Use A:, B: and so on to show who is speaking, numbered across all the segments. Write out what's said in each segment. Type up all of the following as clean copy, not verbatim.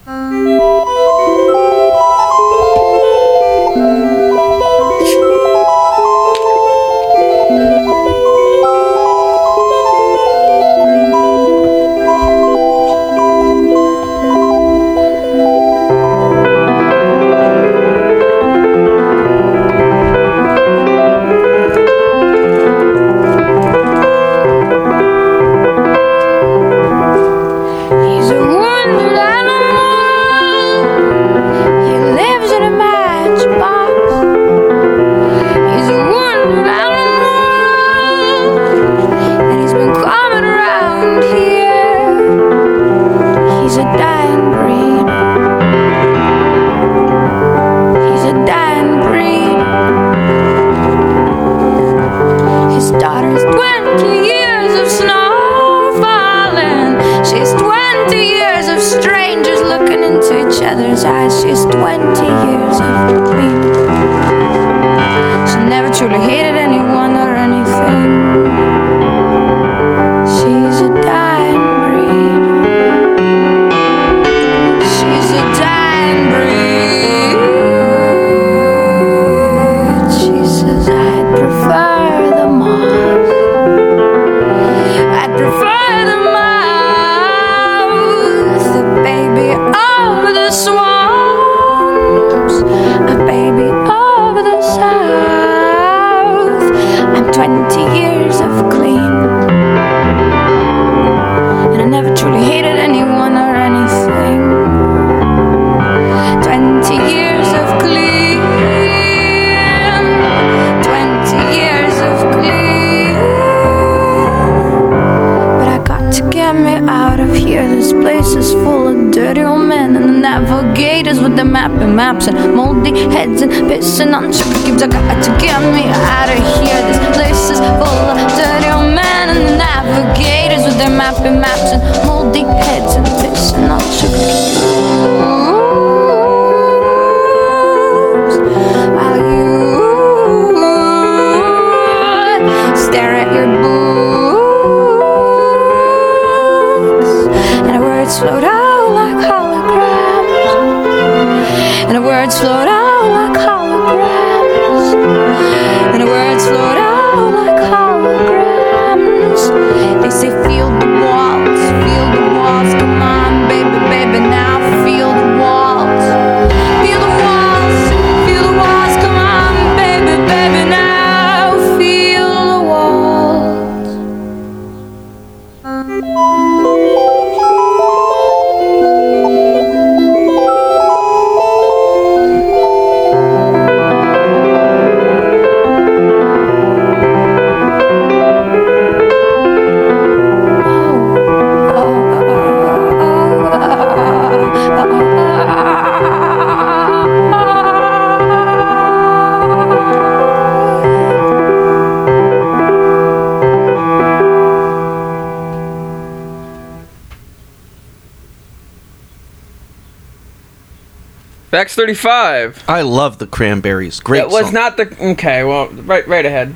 A: Maps and moldy heads and pissing on sugar cubes. I got to get me out of here. This place is full of dirty old men and the navigators with their maps and moldy heads and pissing on sugar cubes. While you stare at your books and the words float out like holograms. And the words float out like holograms. And the words float out like holograms. They say feel the walls, come on, baby, baby, now feel the walls. Feel the walls, come on, baby, baby, now feel the walls.
B: Fax 35.
C: I love the Cranberries. Great
B: That was
C: song.
B: not the... Okay, well, right ahead.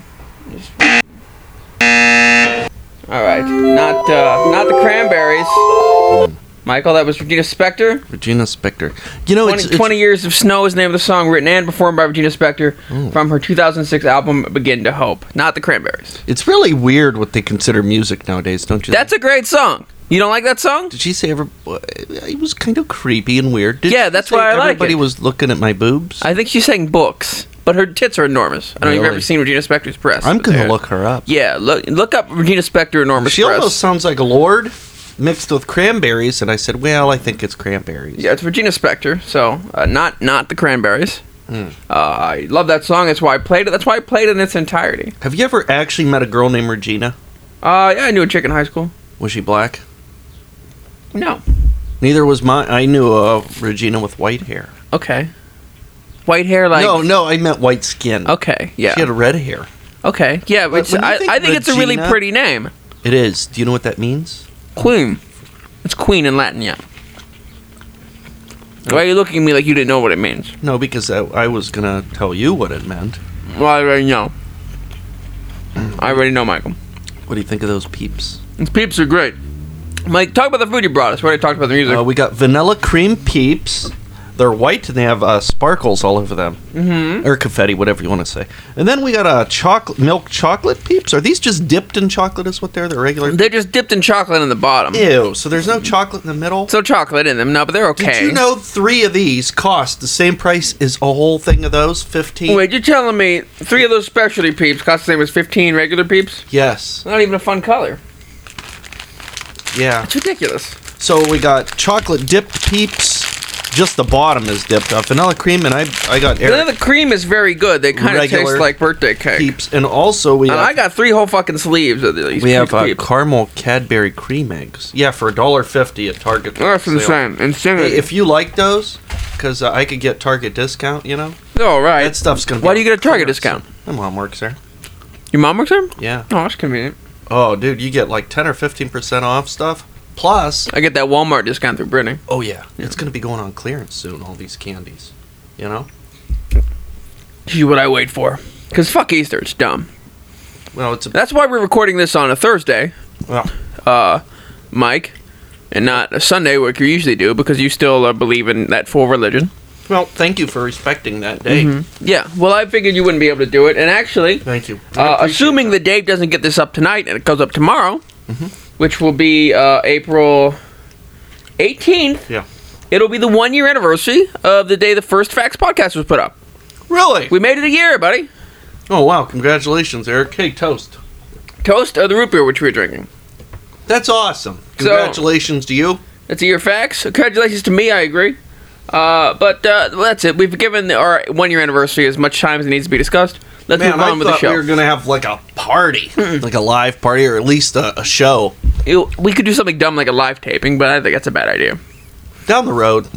B: Alright. Not the Cranberries. Michael, that was Regina Spektor.
C: Regina Spektor. You know,
B: 20 Years of Snow is the name of the song, written and performed by Regina Spektor from her 2006 album, Begin to Hope. Not the Cranberries.
C: It's really weird what they consider music nowadays, don't you think?
B: That's a great song. You don't like that song?
C: Did she say it was kind of creepy and weird?
B: Yeah, that's why I like it.
C: Everybody was looking at my boobs?
B: I think she's saying books, but her tits are enormous. I don't know if you've ever seen Regina Spektor's press.
C: I'm going to look her up.
B: Yeah, look up Regina Spektor enormous
C: She
B: press.
C: almost sounds like a lord mixed with cranberries, and I said, well, I think it's cranberries.
B: Yeah, it's Regina Spektor, so not the Cranberries. I love that song. That's why I played it. That's why I played it in its entirety.
C: Have you ever actually met a girl named Regina?
B: Yeah, I knew a chick in high school.
C: Was she black?
B: No.
C: Neither was mine. I knew Regina with white hair.
B: Okay. White hair, like...
C: No, I meant white skin.
B: Okay, yeah.
C: She had a red hair.
B: Okay, yeah, but I think it's a really pretty name.
C: It is. Do you know what that means?
B: Queen. It's queen in Latin, yeah. Why are you looking at me like you didn't know what it means?
C: No, because I was going to tell you what it meant.
B: Well, I already know. I already know, Michael.
C: What do you think of those peeps?
B: These peeps are great. Mike, talk about the food you brought us. We already talked about the music.
C: We got vanilla cream peeps. They're white and they have sparkles all over them. Mm-hmm. Or confetti, whatever you want to say. And then we got milk chocolate peeps. Are these just dipped in chocolate is what they're? They're regular?
B: They're just dipped in chocolate in the bottom.
C: Ew, so there's no chocolate in the middle?
B: So chocolate in them. No, but they're okay.
C: Did you know 3 of these cost the same price as a whole thing of those? 15?
B: Wait, you're telling me 3 of those specialty peeps cost the same as 15 regular peeps?
C: Yes.
B: Not even a fun color.
C: Yeah.
B: It's ridiculous.
C: So we got chocolate dipped peeps. Just the bottom is dipped up. Vanilla cream, and I got
B: Vanilla cream is very good. They kind of taste like birthday cake.
C: Peeps. And also we
B: I got 3 whole fucking sleeves of these.
C: We have caramel Cadbury cream eggs. Yeah, for $1.50 at Target.
B: Oh, that's insane.
C: Hey, if you like those, because I could get Target discount, you know?
B: Oh, right.
C: That stuff's going to be...
B: Why do you get a Target discount?
C: My mom works there.
B: Your mom works there?
C: Yeah.
B: Oh, that's convenient.
C: Oh, dude, you get like 10 or 15% off stuff. Plus...
B: I get that Walmart discount through Brittany.
C: Oh, yeah. It's going to be going on clearance soon, all these candies. You know?
B: This is what I wait for. Because fuck Easter, it's dumb.
C: Well,
B: that's why we're recording this on a Thursday.
C: Well.
B: Mike. And not a Sunday, like you usually do, because you still believe in that full religion.
C: Well, thank you for respecting that day.
B: Mm-hmm. Yeah, well, I figured you wouldn't be able to do it. And actually...
C: Thank you.
B: Assuming that Dave doesn't get this up tonight and it goes up tomorrow... Which will be April 18th.
C: Yeah.
B: It'll be the 1-year anniversary of the day the first Facts podcast was put up.
C: Really?
B: We made it a year, buddy.
C: Oh, wow. Congratulations, Eric. Hey, toast.
B: Toast of the root beer, which we're drinking.
C: That's awesome. Congratulations to you.
B: That's a year Facts. Congratulations to me, I agree. But that's it. We've given our 1-year anniversary as much time as it needs to be discussed. Let's move on with the show.
C: We were going to have like a party, like a live party, or at least a show.
B: We could do something dumb like a live taping, but I think that's a bad idea.
C: Down the road.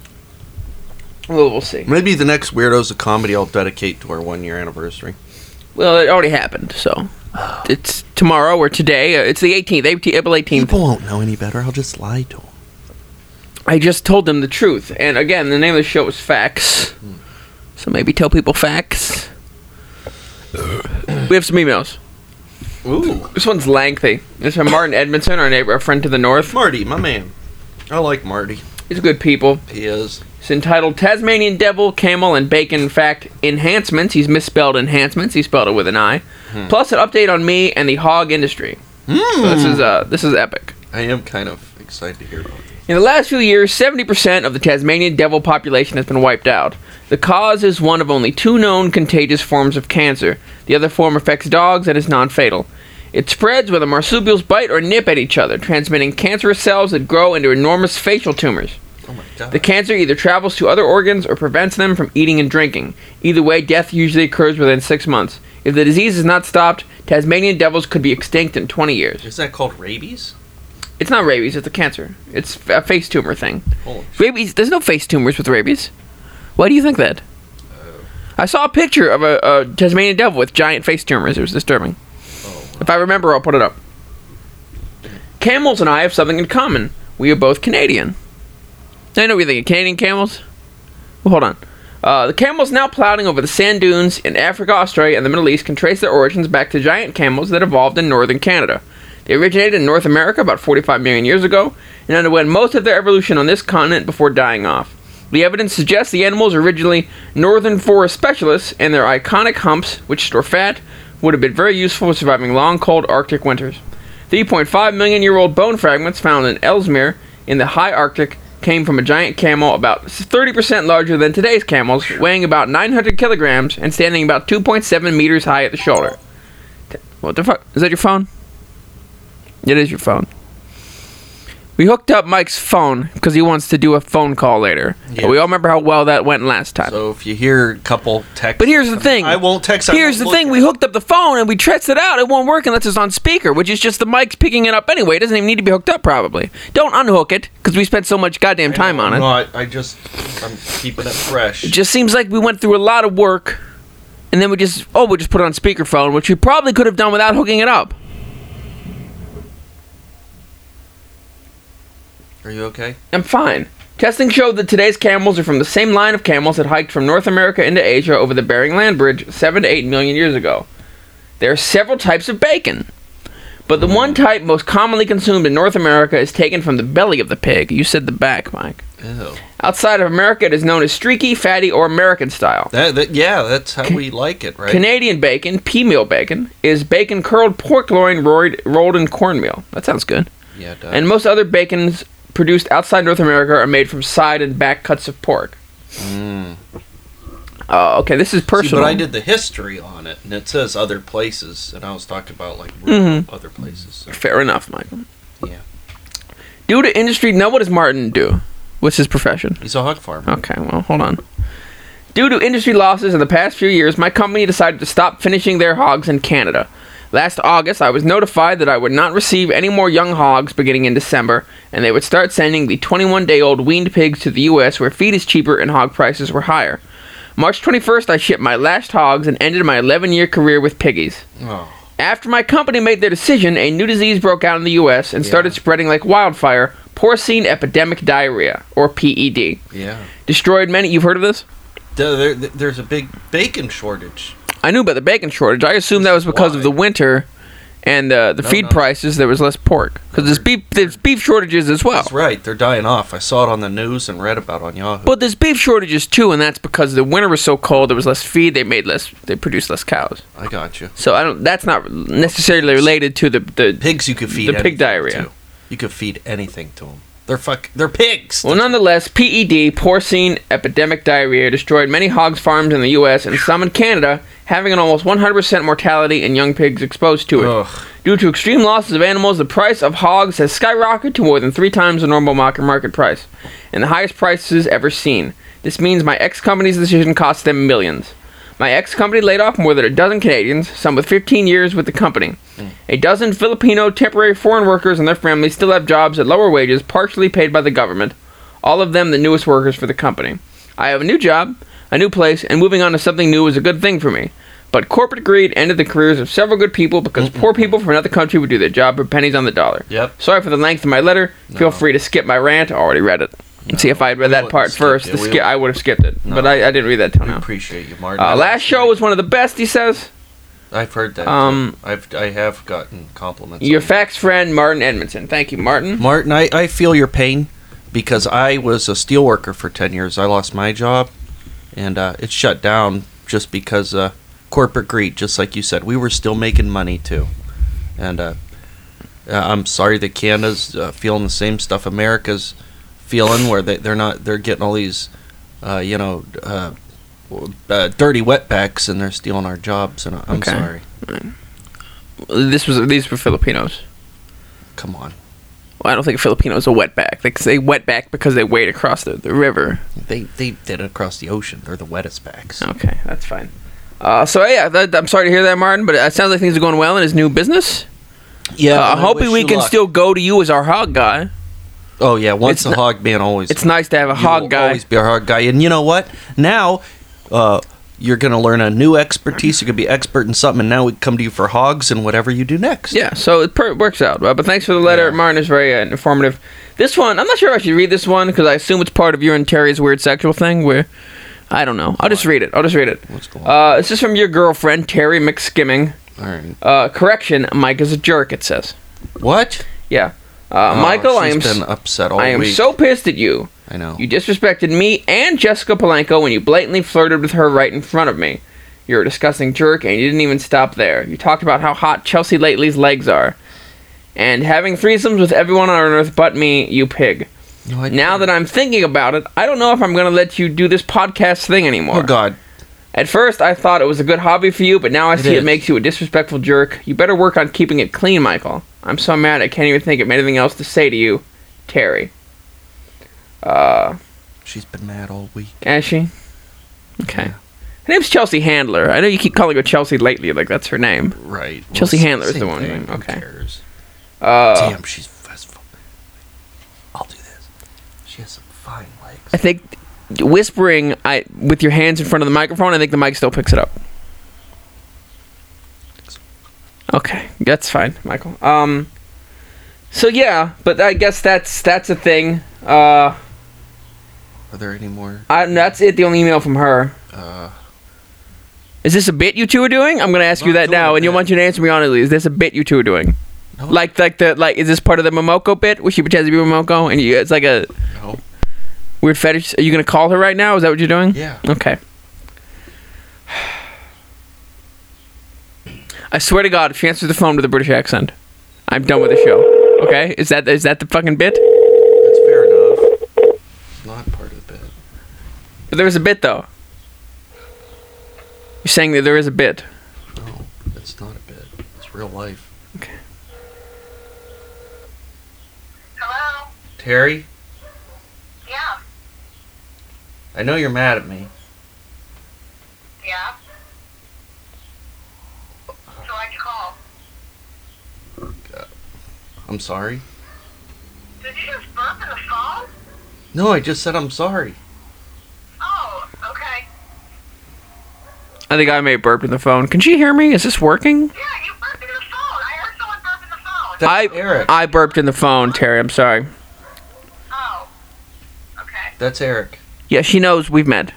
B: Well, we'll see.
C: Maybe the next Weirdos of Comedy I'll dedicate to our 1-year anniversary.
B: Well, it already happened, so it's tomorrow or today. It's the 18th, April 18th.
C: People won't know any better. I'll just lie to them.
B: I just told them the truth. And again, the name of the show is Facts. So maybe tell people facts. We have some emails.
C: Ooh.
B: This one's lengthy. It's from Martin Edmondson, our neighbor, our friend to the north.
C: Marty, my man. I like Marty.
B: He's good people.
C: He is.
B: It's entitled Tasmanian Devil, Camel, and Bacon Fact Enhancements. He's misspelled enhancements. He spelled it with an I. Plus an update on me and the hog industry. So this is epic.
C: I am kind of excited to hear about it.
B: In the last few years, 70% of the Tasmanian devil population has been wiped out. The cause is one of only 2 known contagious forms of cancer. The other form affects dogs and is non-fatal. It spreads when the marsupials bite or nip at each other, transmitting cancerous cells that grow into enormous facial tumors.
C: Oh my God.
B: The cancer either travels to other organs or prevents them from eating and drinking. Either way, death usually occurs within 6 months. If the disease is not stopped, Tasmanian devils could be extinct in 20 years.
C: Is that called rabies?
B: It's not rabies, it's a cancer. It's a face tumor thing.
C: Holy
B: Rabies, there's no face tumors with rabies. Why do you think that? I saw a picture of a Tasmanian devil with giant face tumors. It was disturbing. If I remember, I'll put it up. Camels and I have something in common. We are both Canadian. I know what you think of Canadian camels. Well, hold on. The camels now plowing over the sand dunes in Africa, Australia, and the Middle East can trace their origins back to giant camels that evolved in northern Canada. They originated in North America about 45 million years ago and underwent most of their evolution on this continent before dying off. The evidence suggests the animals are originally northern forest specialists, and their iconic humps, which store fat, would have been very useful for surviving long, cold Arctic winters. 3.5 million year old bone fragments found in Ellesmere in the high Arctic came from a giant camel about 30% larger than today's camels, weighing about 900 kilograms and standing about 2.7 meters high at the shoulder. What the fuck? Is that your phone? It is your phone. We hooked up Mike's phone because he wants to do a phone call later. Yeah. We all remember how well that went last time.
C: So if you hear a couple texts...
B: But here's the thing.
C: I won't text.
B: Here's the thing. We hooked up the phone and we tested it out. It won't work unless it's on speaker, which is just the mic's picking it up anyway. It doesn't even need to be hooked up, probably. Don't unhook it because we spent so much goddamn time on it.
C: No, I'm keeping it fresh.
B: It just seems like we went through a lot of work and then we just put it on speakerphone, which we probably could have done without hooking it up.
C: Are you okay?
B: I'm fine. Testing showed that today's camels are from the same line of camels that hiked from North America into Asia over the Bering Land Bridge 7 to 8 million years ago. There are several types of bacon. But the one type most commonly consumed in North America is taken from the belly of the pig. You said the back, Mike.
C: Ew.
B: Outside of America, it is known as streaky, fatty, or American style.
C: Yeah, that's how we like it, right?
B: Canadian bacon, pea-meal bacon, is bacon curled pork loin rolled in cornmeal. That sounds good.
C: Yeah, it does.
B: And most other bacons produced outside North America are made from side and back cuts of pork. Okay, this is personal.
C: See, but I did the history on it, and it says other places, and I was talking about like other places. So.
B: Fair enough, Michael.
C: Yeah.
B: Due to industry, now what does Martin do? What's his profession?
C: He's a hog farmer.
B: Okay, well, hold on. Due to industry losses in the past few years, my company decided to stop finishing their hogs in Canada. Last August, I was notified that I would not receive any more young hogs beginning in December, and they would start sending the 21-day-old weaned pigs to the U.S. where feed is cheaper and hog prices were higher. March 21st, I shipped my last hogs and ended my 11-year career with piggies.
C: Oh.
B: After my company made their decision, a new disease broke out in the U.S. and started spreading like wildfire, porcine epidemic diarrhea, or PED.
C: Yeah.
B: Destroyed many... You've heard of this?
C: There's a big bacon shortage.
B: I knew about the bacon shortage. I assumed that was because of the winter and the feed prices. There was less pork. Because there's beef shortages as well.
C: That's right. They're dying off. I saw it on the news and read about it on Yahoo.
B: But there's beef shortages too, and that's because the winter was so cold. There was less feed. They produced less cows.
C: I got you.
B: So that's not necessarily related to the
C: pigs. You could feed
B: the pig diarrhea.
C: To. You could feed anything to them. They're pigs.
B: Well, nonetheless, PED, porcine epidemic diarrhea, destroyed many hogs farms in the U.S. and some in Canada, having an almost 100% mortality in young pigs exposed to it.
C: Ugh.
B: Due to extreme losses of animals, the price of hogs has skyrocketed to more than 3 times the normal market price, and the highest prices ever seen. This means my ex-company's decision cost them millions. My ex-company laid off more than a dozen Canadians, some with 15 years with the company. A dozen Filipino temporary foreign workers and their families still have jobs at lower wages, partially paid by the government. All of them the newest workers for the company. I have a new job, a new place, and moving on to something new is a good thing for me. But corporate greed ended the careers of several good people because poor people from another country would do their job for pennies on the dollar.
C: Yep.
B: Sorry for the length of my letter. Feel free to skip my rant. I already read it. See, if I had read that part first, I would have skipped it. But I didn't read that till now.
C: I appreciate you, Martin.
B: Last show was one of the best, he says.
C: I've heard that. I have gotten compliments.
B: Your fax friend, Martin Edmondson. Thank you, Martin.
C: Martin, I feel your pain because I was a steel worker for 10 years. I lost my job, and it shut down just because corporate greed, just like you said. We were still making money, too. And I'm sorry that Canada's feeling the same stuff America's feeling, where they're getting all these, dirty wetbacks, and they're stealing our jobs, and I'm sorry.
B: These were Filipinos.
C: Come on.
B: Well, I don't think a Filipino's a wetback. They say wetback because they wade across the river.
C: They did it across the ocean. They're the wettest backs.
B: Okay, that's fine. I'm sorry to hear that, Martin, but it sounds like things are going well in his new business.
C: Yeah,
B: I'm hoping we can still go to you as our hog guy.
C: Oh, yeah, once a hog man, always.
B: It's nice to have a hog guy.
C: Always be a hog guy. And you know what? Now, you're going to learn a new expertise. You're going to be expert in something, and now we come to you for hogs and whatever you do next.
B: Yeah, so it works out. But thanks for the letter. Yeah. Martin is very informative. This one, I'm not sure if I should read this one, because I assume it's part of your and Terry's weird sexual thing, where, I don't know. I'll just read it. What's going on? This is from your girlfriend, Terry McSkimming.
C: All right.
B: Correction, Mike is a jerk, it says.
C: What?
B: Yeah. Michael,
C: she's been upset all week.
B: I am so pissed at you.
C: I know.
B: You disrespected me and Jessica Polanco when you blatantly flirted with her right in front of me. You're a disgusting jerk, and you didn't even stop there. You talked about how hot Chelsea Lately's legs are. And having threesomes with everyone on earth but me, you pig. No, now that I'm thinking about it, I don't know if I'm going to let you do this podcast thing anymore.
C: Oh, God.
B: At first, I thought it was a good hobby for you, but now I see it makes you a disrespectful jerk. You better work on keeping it clean, Michael. I'm so mad I can't even think of anything else to say to you. Terry.
C: She's been mad all week.
B: Has she? Okay. Yeah. Her name's Chelsea Handler. I know you keep calling her Chelsea lately, like that's her name.
C: Right.
B: Chelsea Handler is the one.
C: Thing.
B: Okay.
C: Who cares? Damn, she's... I'll do this. She has some fine legs.
B: I think whispering with your hands in front of the microphone, I think the mic still picks it up. Okay, that's fine, Michael. So yeah, but I guess that's a thing.
C: Are there any more?
B: That's it. The only email from her. Is this a bit you two are doing? I'm going to ask you that now, and you'll want you to answer me honestly. Is this a bit you two are doing?
C: No.
B: Like is this part of the Momoko bit where she pretends to be Momoko and it's like a
C: No.
B: weird fetish? Are you gonna call her right now? Is that what you're doing?
C: Yeah.
B: Okay. I swear to God, if she answers the phone with a British accent, I'm done with the show. Okay? Is that the fucking bit?
C: That's fair enough. It's not part of the bit.
B: But there is a bit though. You're saying that there is a bit.
C: No, it's not a bit. It's real life.
B: Okay.
D: Hello?
C: Terry,
D: Yeah.
C: I know you're mad at me.
D: Yeah. So why'd you call?
C: I'm sorry.
D: Did you just burp in the phone?
C: No, I just said I'm sorry.
D: Oh, okay.
B: I think I may have burped in the phone. Can she hear me? Is this working?
D: Yeah, you burped in the phone. I heard someone burp in the phone.
C: That's Eric.
B: I burped in the phone, Terry. I'm sorry.
D: Oh. Okay.
C: That's Eric.
B: Yeah, she knows we've met.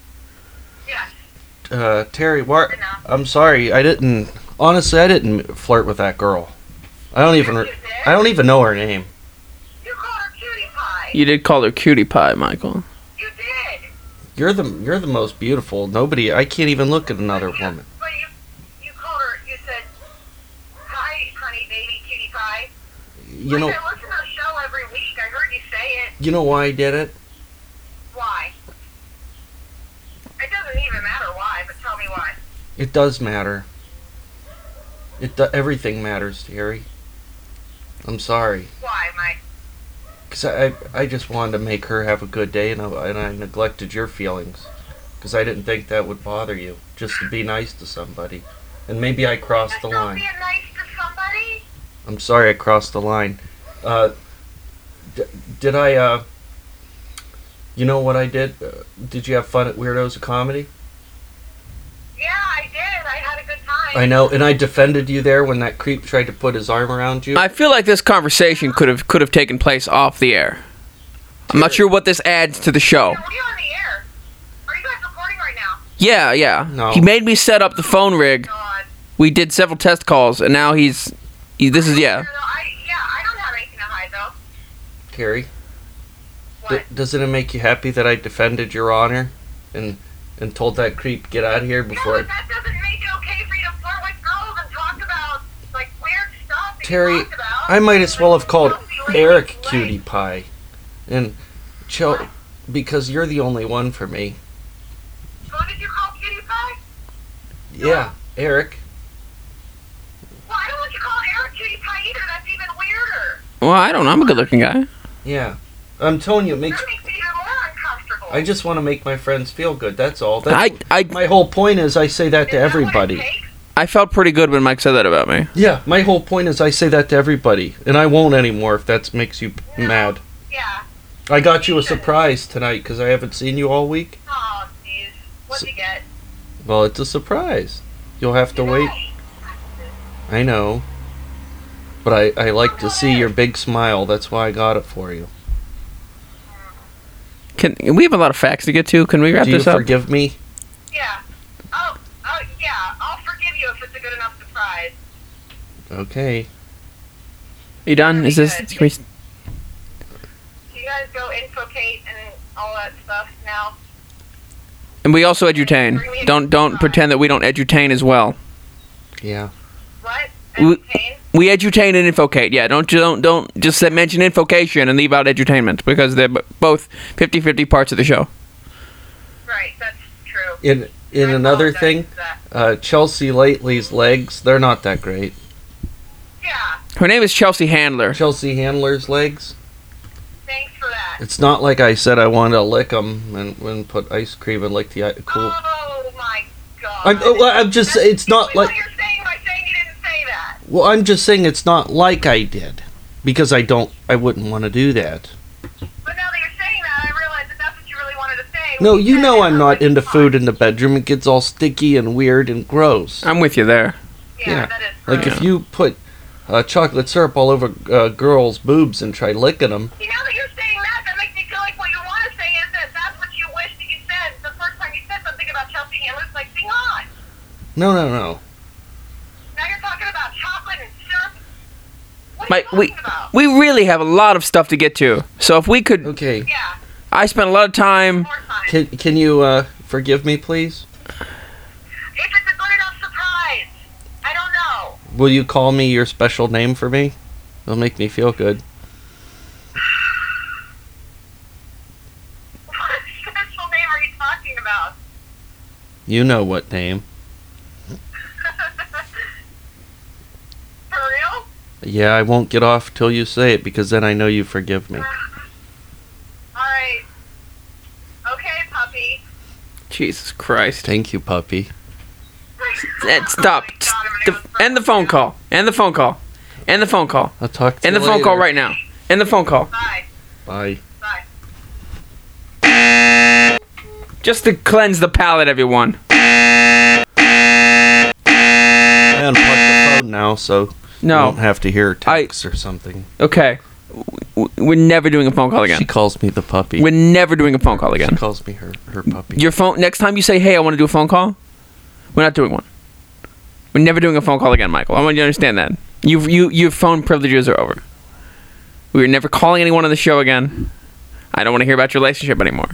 D: Yes.
C: Terry,
D: I know.
C: I'm sorry. I didn't flirt with that girl. I don't even know her name.
D: You called her cutie pie.
B: You did call her cutie pie, Michael.
D: You did.
C: You're the most beautiful. I can't even look at another woman.
D: But you called her, you said, hi, honey, baby, cutie pie.
C: You know,
D: I listen to the show every week. I heard you say it.
C: you know why I did it?
D: Why? It doesn't even matter why, but tell me why.
C: It does matter. Everything matters, Terry. I'm sorry.
D: Why, Mike?
C: Because I just wanted to make her have a good day, and I neglected your feelings. Because I didn't think that would bother you, just to be nice to somebody. And maybe I crossed the
D: That's not
C: line.
D: being nice to somebody.
C: I'm sorry I crossed the line. Did I, you know what I did? Did you have fun at Weirdos of Comedy?
D: Yeah, I did. I had a good time.
C: I know, and I defended you there when that creep tried to put his arm around you.
B: I feel like this conversation could have taken place off the air. I'm not sure what this adds to the show.
D: Yeah, what are you on the air? Are you guys recording right now?
B: Yeah.
C: No.
B: He made me set up the phone rig.
D: God.
B: We did several test calls, and now this is, yeah.
D: I don't have anything to hide, though.
C: Terry,
D: What?
C: doesn't it make you happy that I defended your honor and told that creep get out of here
D: No,
C: before
D: but that doesn't make it okay for you to flirt with girls and talk about, like, weird stuff that
C: Terry,
D: you talked about.
C: I might as well have called
D: Like,
C: Eric
D: like-
C: Cutie Pie. And because you're the only one for me.
D: Who did you call cutie pie?
C: Yeah, Eric.
D: Well, I don't want you to call Eric cutie pie either. That's even weirder.
B: Well, I don't know. I'm a good-looking guy.
C: Yeah. I'm telling you, it makes
D: That makes me even more uncomfortable.
C: I just want to make my friends feel good. That's all.
B: I
C: My whole point is I say that to
D: Is that what it
C: everybody.
D: takes?
B: I felt pretty good when Mike said that about me.
C: Yeah, my whole point is I say that to everybody, and I won't anymore if that makes you mad.
D: Yeah.
C: I got you a surprise tonight because I haven't seen you all week.
D: Oh, jeez. What'd you get?
C: Well, it's a surprise. You'll have to wait. I know. But I like to see your big smile. That's why I got it for you.
B: Can we have a lot of facts to get to? Can we wrap
C: Do you
B: this up?
C: forgive me?
D: Yeah. Oh, yeah. I'll forgive you if it's a good enough surprise.
C: Okay.
B: Are you done? Is this?
D: Good.
B: Can we,
D: Do you guys go infocate and all that stuff now?
B: and we also edutain. Don't pretend that we don't edutain as well.
C: Yeah.
D: What?
B: We-
D: Entertain?
B: We edutain and infocate. Yeah, don't just mention infocation and leave out edutainment because they're both 50-50 parts of the show.
D: Right, that's true.
C: In
D: I
C: another
D: apologize
C: thing,
D: for that.
C: Chelsea Lately's legs, they're not that great.
D: Yeah,
B: Her name is Chelsea Handler.
C: Chelsea Handler's legs,
D: thanks for that.
C: it's not like I said I wanted to lick them and put ice cream and lick the cool.
D: Oh my god.
C: I'm just, it's not
D: What
C: like,
D: you're saying by saying you didn't say that.
C: well, I'm just saying it's not like I did. Because I wouldn't want to do that.
D: But now that you're saying that, I realize that that's what you really wanted to say.
C: No,
D: when
C: you
D: said
C: know
D: it.
C: I'm not into food in the bedroom. It gets all sticky and weird and gross.
B: I'm with you there.
D: Yeah, that is
C: Like
D: gross.
C: if you put chocolate syrup all over girls' boobs and try licking them.
D: See, now that you're saying that, that makes me feel like what you want to say is that that's what you wish that you said the first time you said something about Chelsea Handler's like, sing on.
C: No.
D: Now you're talking about chocolate and syrup.
B: Mike,
D: you talking about?
B: we really have a lot of stuff to get to. So if we could,
C: Okay.
D: Yeah,
B: I spent a lot of time.
D: more time.
C: Can you forgive me, please?
D: If it's a good enough surprise. I don't know.
C: Will you call me your special name for me? It'll make me feel good.
D: What special name are you talking about?
C: You know what name.
D: For real?
C: Yeah, I won't get off till you say it because then I know you forgive me.
D: Alright. Okay, puppy.
B: Jesus Christ.
C: Thank you, puppy.
B: Stop.
D: Oh my God, I'm gonna go
B: End the phone call. End the phone call. End the phone call.
C: I'll talk to
B: End
C: you
B: the phone call
C: later.
B: right now. End the phone call.
D: Bye.
C: Bye.
D: Bye.
B: Just to cleanse the palate, everyone.
C: I unplugged the phone now, so you
B: No.
C: don't have to hear texts or something.
B: Okay. We're never doing a phone call again.
C: She calls me the puppy.
B: We're never doing a phone call
C: She
B: again.
C: calls me her puppy.
B: Your phone. Next time you say, "Hey, I want to do a phone call," we're not doing one. We're never doing a phone call again, Michael. I want you to understand that. Your phone privileges are over. We are never calling anyone on the show again. I don't want to hear about your relationship anymore.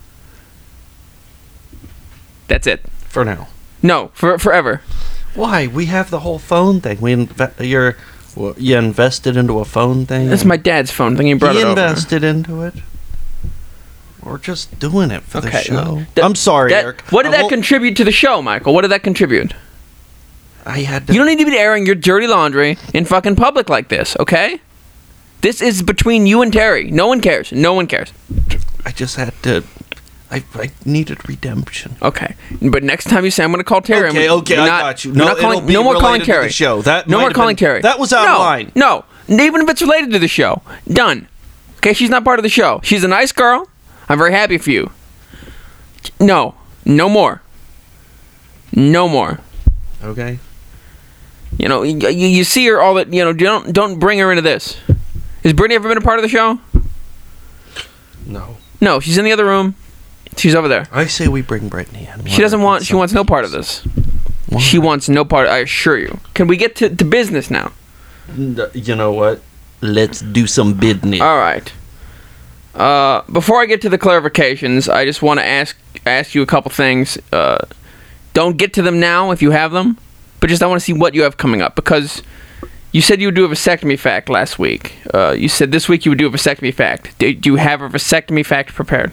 B: That's it.
C: For now.
B: No, forever.
C: Why? We have the whole phone thing. You invested into a phone thing.
B: That's my dad's phone thing. He brought
C: He
B: it over.
C: invested into it. We're just doing it for the
B: Okay,
C: show.
B: that-
C: I'm sorry, Eric.
B: What did
C: I
B: that
C: won't-
B: contribute to the show, Michael? What did that contribute?
C: I had to.
B: You don't need to be airing your dirty laundry in fucking public like this, okay? This is between you and Terry. No one cares. No one cares.
C: I just had to. I needed redemption.
B: Okay, but next time you say I'm going to call Terry,
C: Okay,
B: I'm,
C: okay,
B: you're
C: I
B: not-
C: got you.
B: you're
C: No,
B: not calling,
C: it'll be
B: no more calling
C: related to the
B: Terry.
C: show. That
B: no
C: might
B: more
C: have
B: calling
C: been-
B: Terry.
C: that was out of line.
B: No, even if it's related to the show, done. Okay, she's not part of the show. She's a nice girl. I'm very happy for you. No more. No more.
C: Okay.
B: You know, you see her all that. You know, don't bring her into this. Has Brittany ever been a part of the show?
C: No.
B: No, she's in the other room. She's over there.
C: I say we bring Brittany in.
B: She doesn't want. She wants no part of this.
C: Why?
B: She wants no part. I assure you. Can we get to business now?
C: You know what? Let's do some business.
B: All right. Before I get to the clarifications, I just want to ask you a couple things. Don't get to them now if you have them, but just I want to see what you have coming up because you said you would do a vasectomy fact last week. You said this week you would do a vasectomy fact. Do you have a vasectomy fact prepared?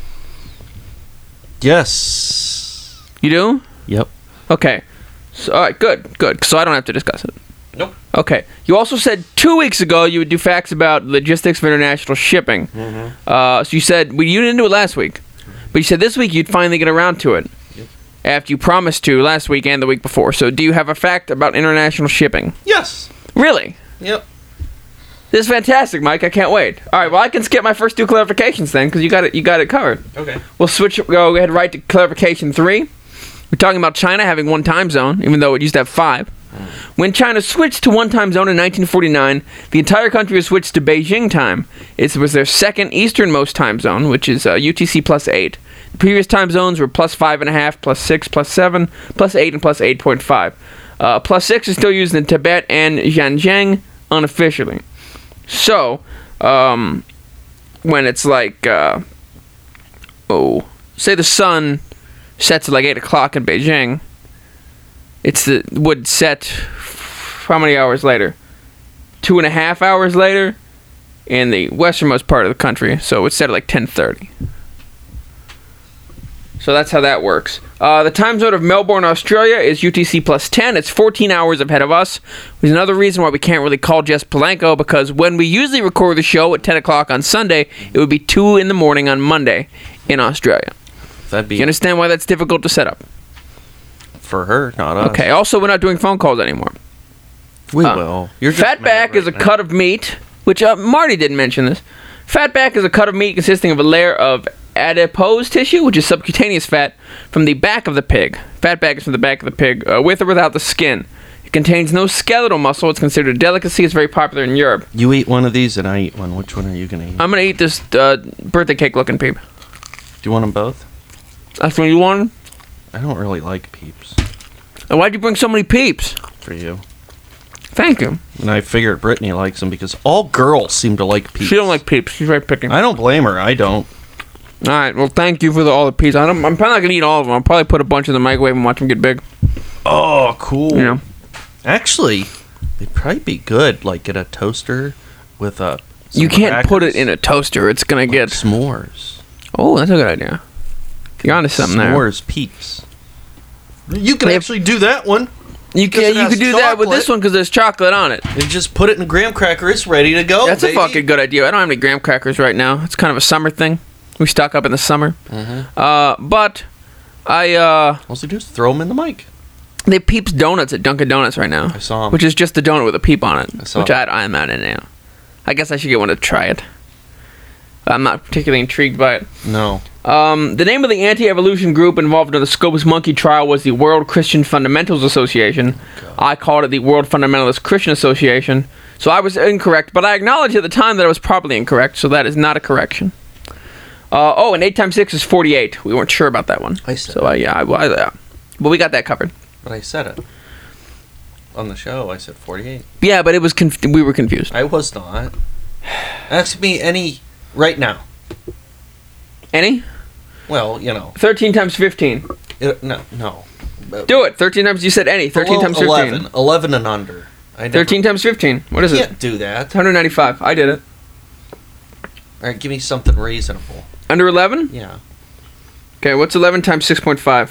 C: Yes.
B: You do?
C: Yep.
B: Okay. So, all right, good. So I don't have to discuss it.
C: Nope.
B: Okay. You also said 2 weeks ago you would do facts about logistics of international shipping. So you said you didn't do it last week, but you said this week you'd finally get around to it.
C: Yep.
B: After you promised to last week and the week before. So do you have a fact about international shipping?
C: Yes.
B: Really?
C: Yep.
B: This is fantastic, Mike. I can't wait. All right. Well, I can skip my first two clarifications then because you got it covered.
C: Okay.
B: We'll go ahead right to clarification 3. We're talking about China having one time zone, even though it used to have 5. When China switched to one time zone in 1949, the entire country was switched to Beijing time. It was their second easternmost time zone, which is UTC plus 8. The previous time zones were plus 5.5, plus 6, plus 7, plus 8, and plus 8.5. Plus 6 is still used in Tibet and Xinjiang unofficially. So, when it's like, say the sun sets at like 8 o'clock in Beijing, would set how many hours later? 2.5 hours later in the westernmost part of the country. So it's set at like 10:30. So that's how that works. The time zone of Melbourne, Australia is UTC plus 10. It's 14 hours ahead of us. There's another reason why we can't really call Jess Polanco, because when we usually record the show at 10 o'clock on Sunday, it would be 2 in the morning on Monday in Australia.
C: That'd be
B: You understand why that's difficult to set up?
C: for her, not us.
B: Okay, also we're not doing phone calls anymore.
C: We will. You're just
B: Fatback
C: mad
B: is a
C: right now.
B: cut of meat, which Marty didn't mention this. Fatback is a cut of meat consisting of a layer of adipose tissue, which is subcutaneous fat, from the back of the pig. Fatback is from the back of the pig, with or without the skin. It contains no skeletal muscle. It's considered a delicacy. It's very popular in Europe.
C: You eat one of these and I eat one. Which one are you gonna eat?
B: I'm going to eat this birthday cake looking peep.
C: Do you want them both?
B: That's what you want?
C: I don't really like peeps.
B: And why'd you bring so many peeps?
C: For you.
B: Thank you.
C: And I figured Brittany likes them because all girls seem to like Peeps.
B: She don't like Peeps. She's very picky.
C: I don't blame her. I don't.
B: All right. Well, thank you for all the Peeps. I'm probably not gonna eat all of them. I'll probably put a bunch in the microwave and watch them get big.
C: Oh, cool.
B: You know.
C: Actually, they'd probably be good, like in a toaster with a.
B: You can't put it
C: crackers.
B: in a toaster. It's gonna get.
C: S'mores.
B: Oh, that's a good idea. You're onto something there.
C: S'mores Peeps. You can
B: They-
C: actually do that one.
B: You
C: Because
B: can
C: it
B: you
C: has
B: could do that with this
C: chocolate.
B: one because there's chocolate on it.
C: And just put it in a graham cracker. It's ready to go.
B: That's
C: baby.
B: a fucking good idea. I don't have any graham crackers right now. It's kind of a summer thing. We stock up in the summer. But I
C: All you do is throw them in the mic.
B: they have Peeps donuts at Dunkin' Donuts right now.
C: I saw 'em.
B: Which is just a donut with a peep on it.
C: saw
B: Which
C: 'em.
B: I'm not in now. I guess I should get one to try it. I'm not particularly intrigued by it.
C: No.
B: The name of the anti-evolution group involved in the Scopus Monkey trial was the World Christian Fundamentals Association. I called it the World Fundamentalist Christian Association. So I was incorrect, but I acknowledged at the time that I was probably incorrect, so that is not a correction. And 8 times 6 is 48. We weren't sure about that one.
C: I said
B: So, but we got that covered.
C: But I said it. On the show, I said 48.
B: Yeah, but it was we were confused.
C: I was not. Ask me any right now.
B: Any?
C: Well, you know.
B: 13 times 15.
C: No.
B: Do it. 13 times, you said any. 13 times 15.
C: 11. 11 and under. I never,
B: 13 times 15. What is
C: you
B: it?
C: can't do that.
B: 195. I did it.
C: All right, give me something reasonable.
B: Under 11?
C: Yeah.
B: Okay, what's 11 times 6.5?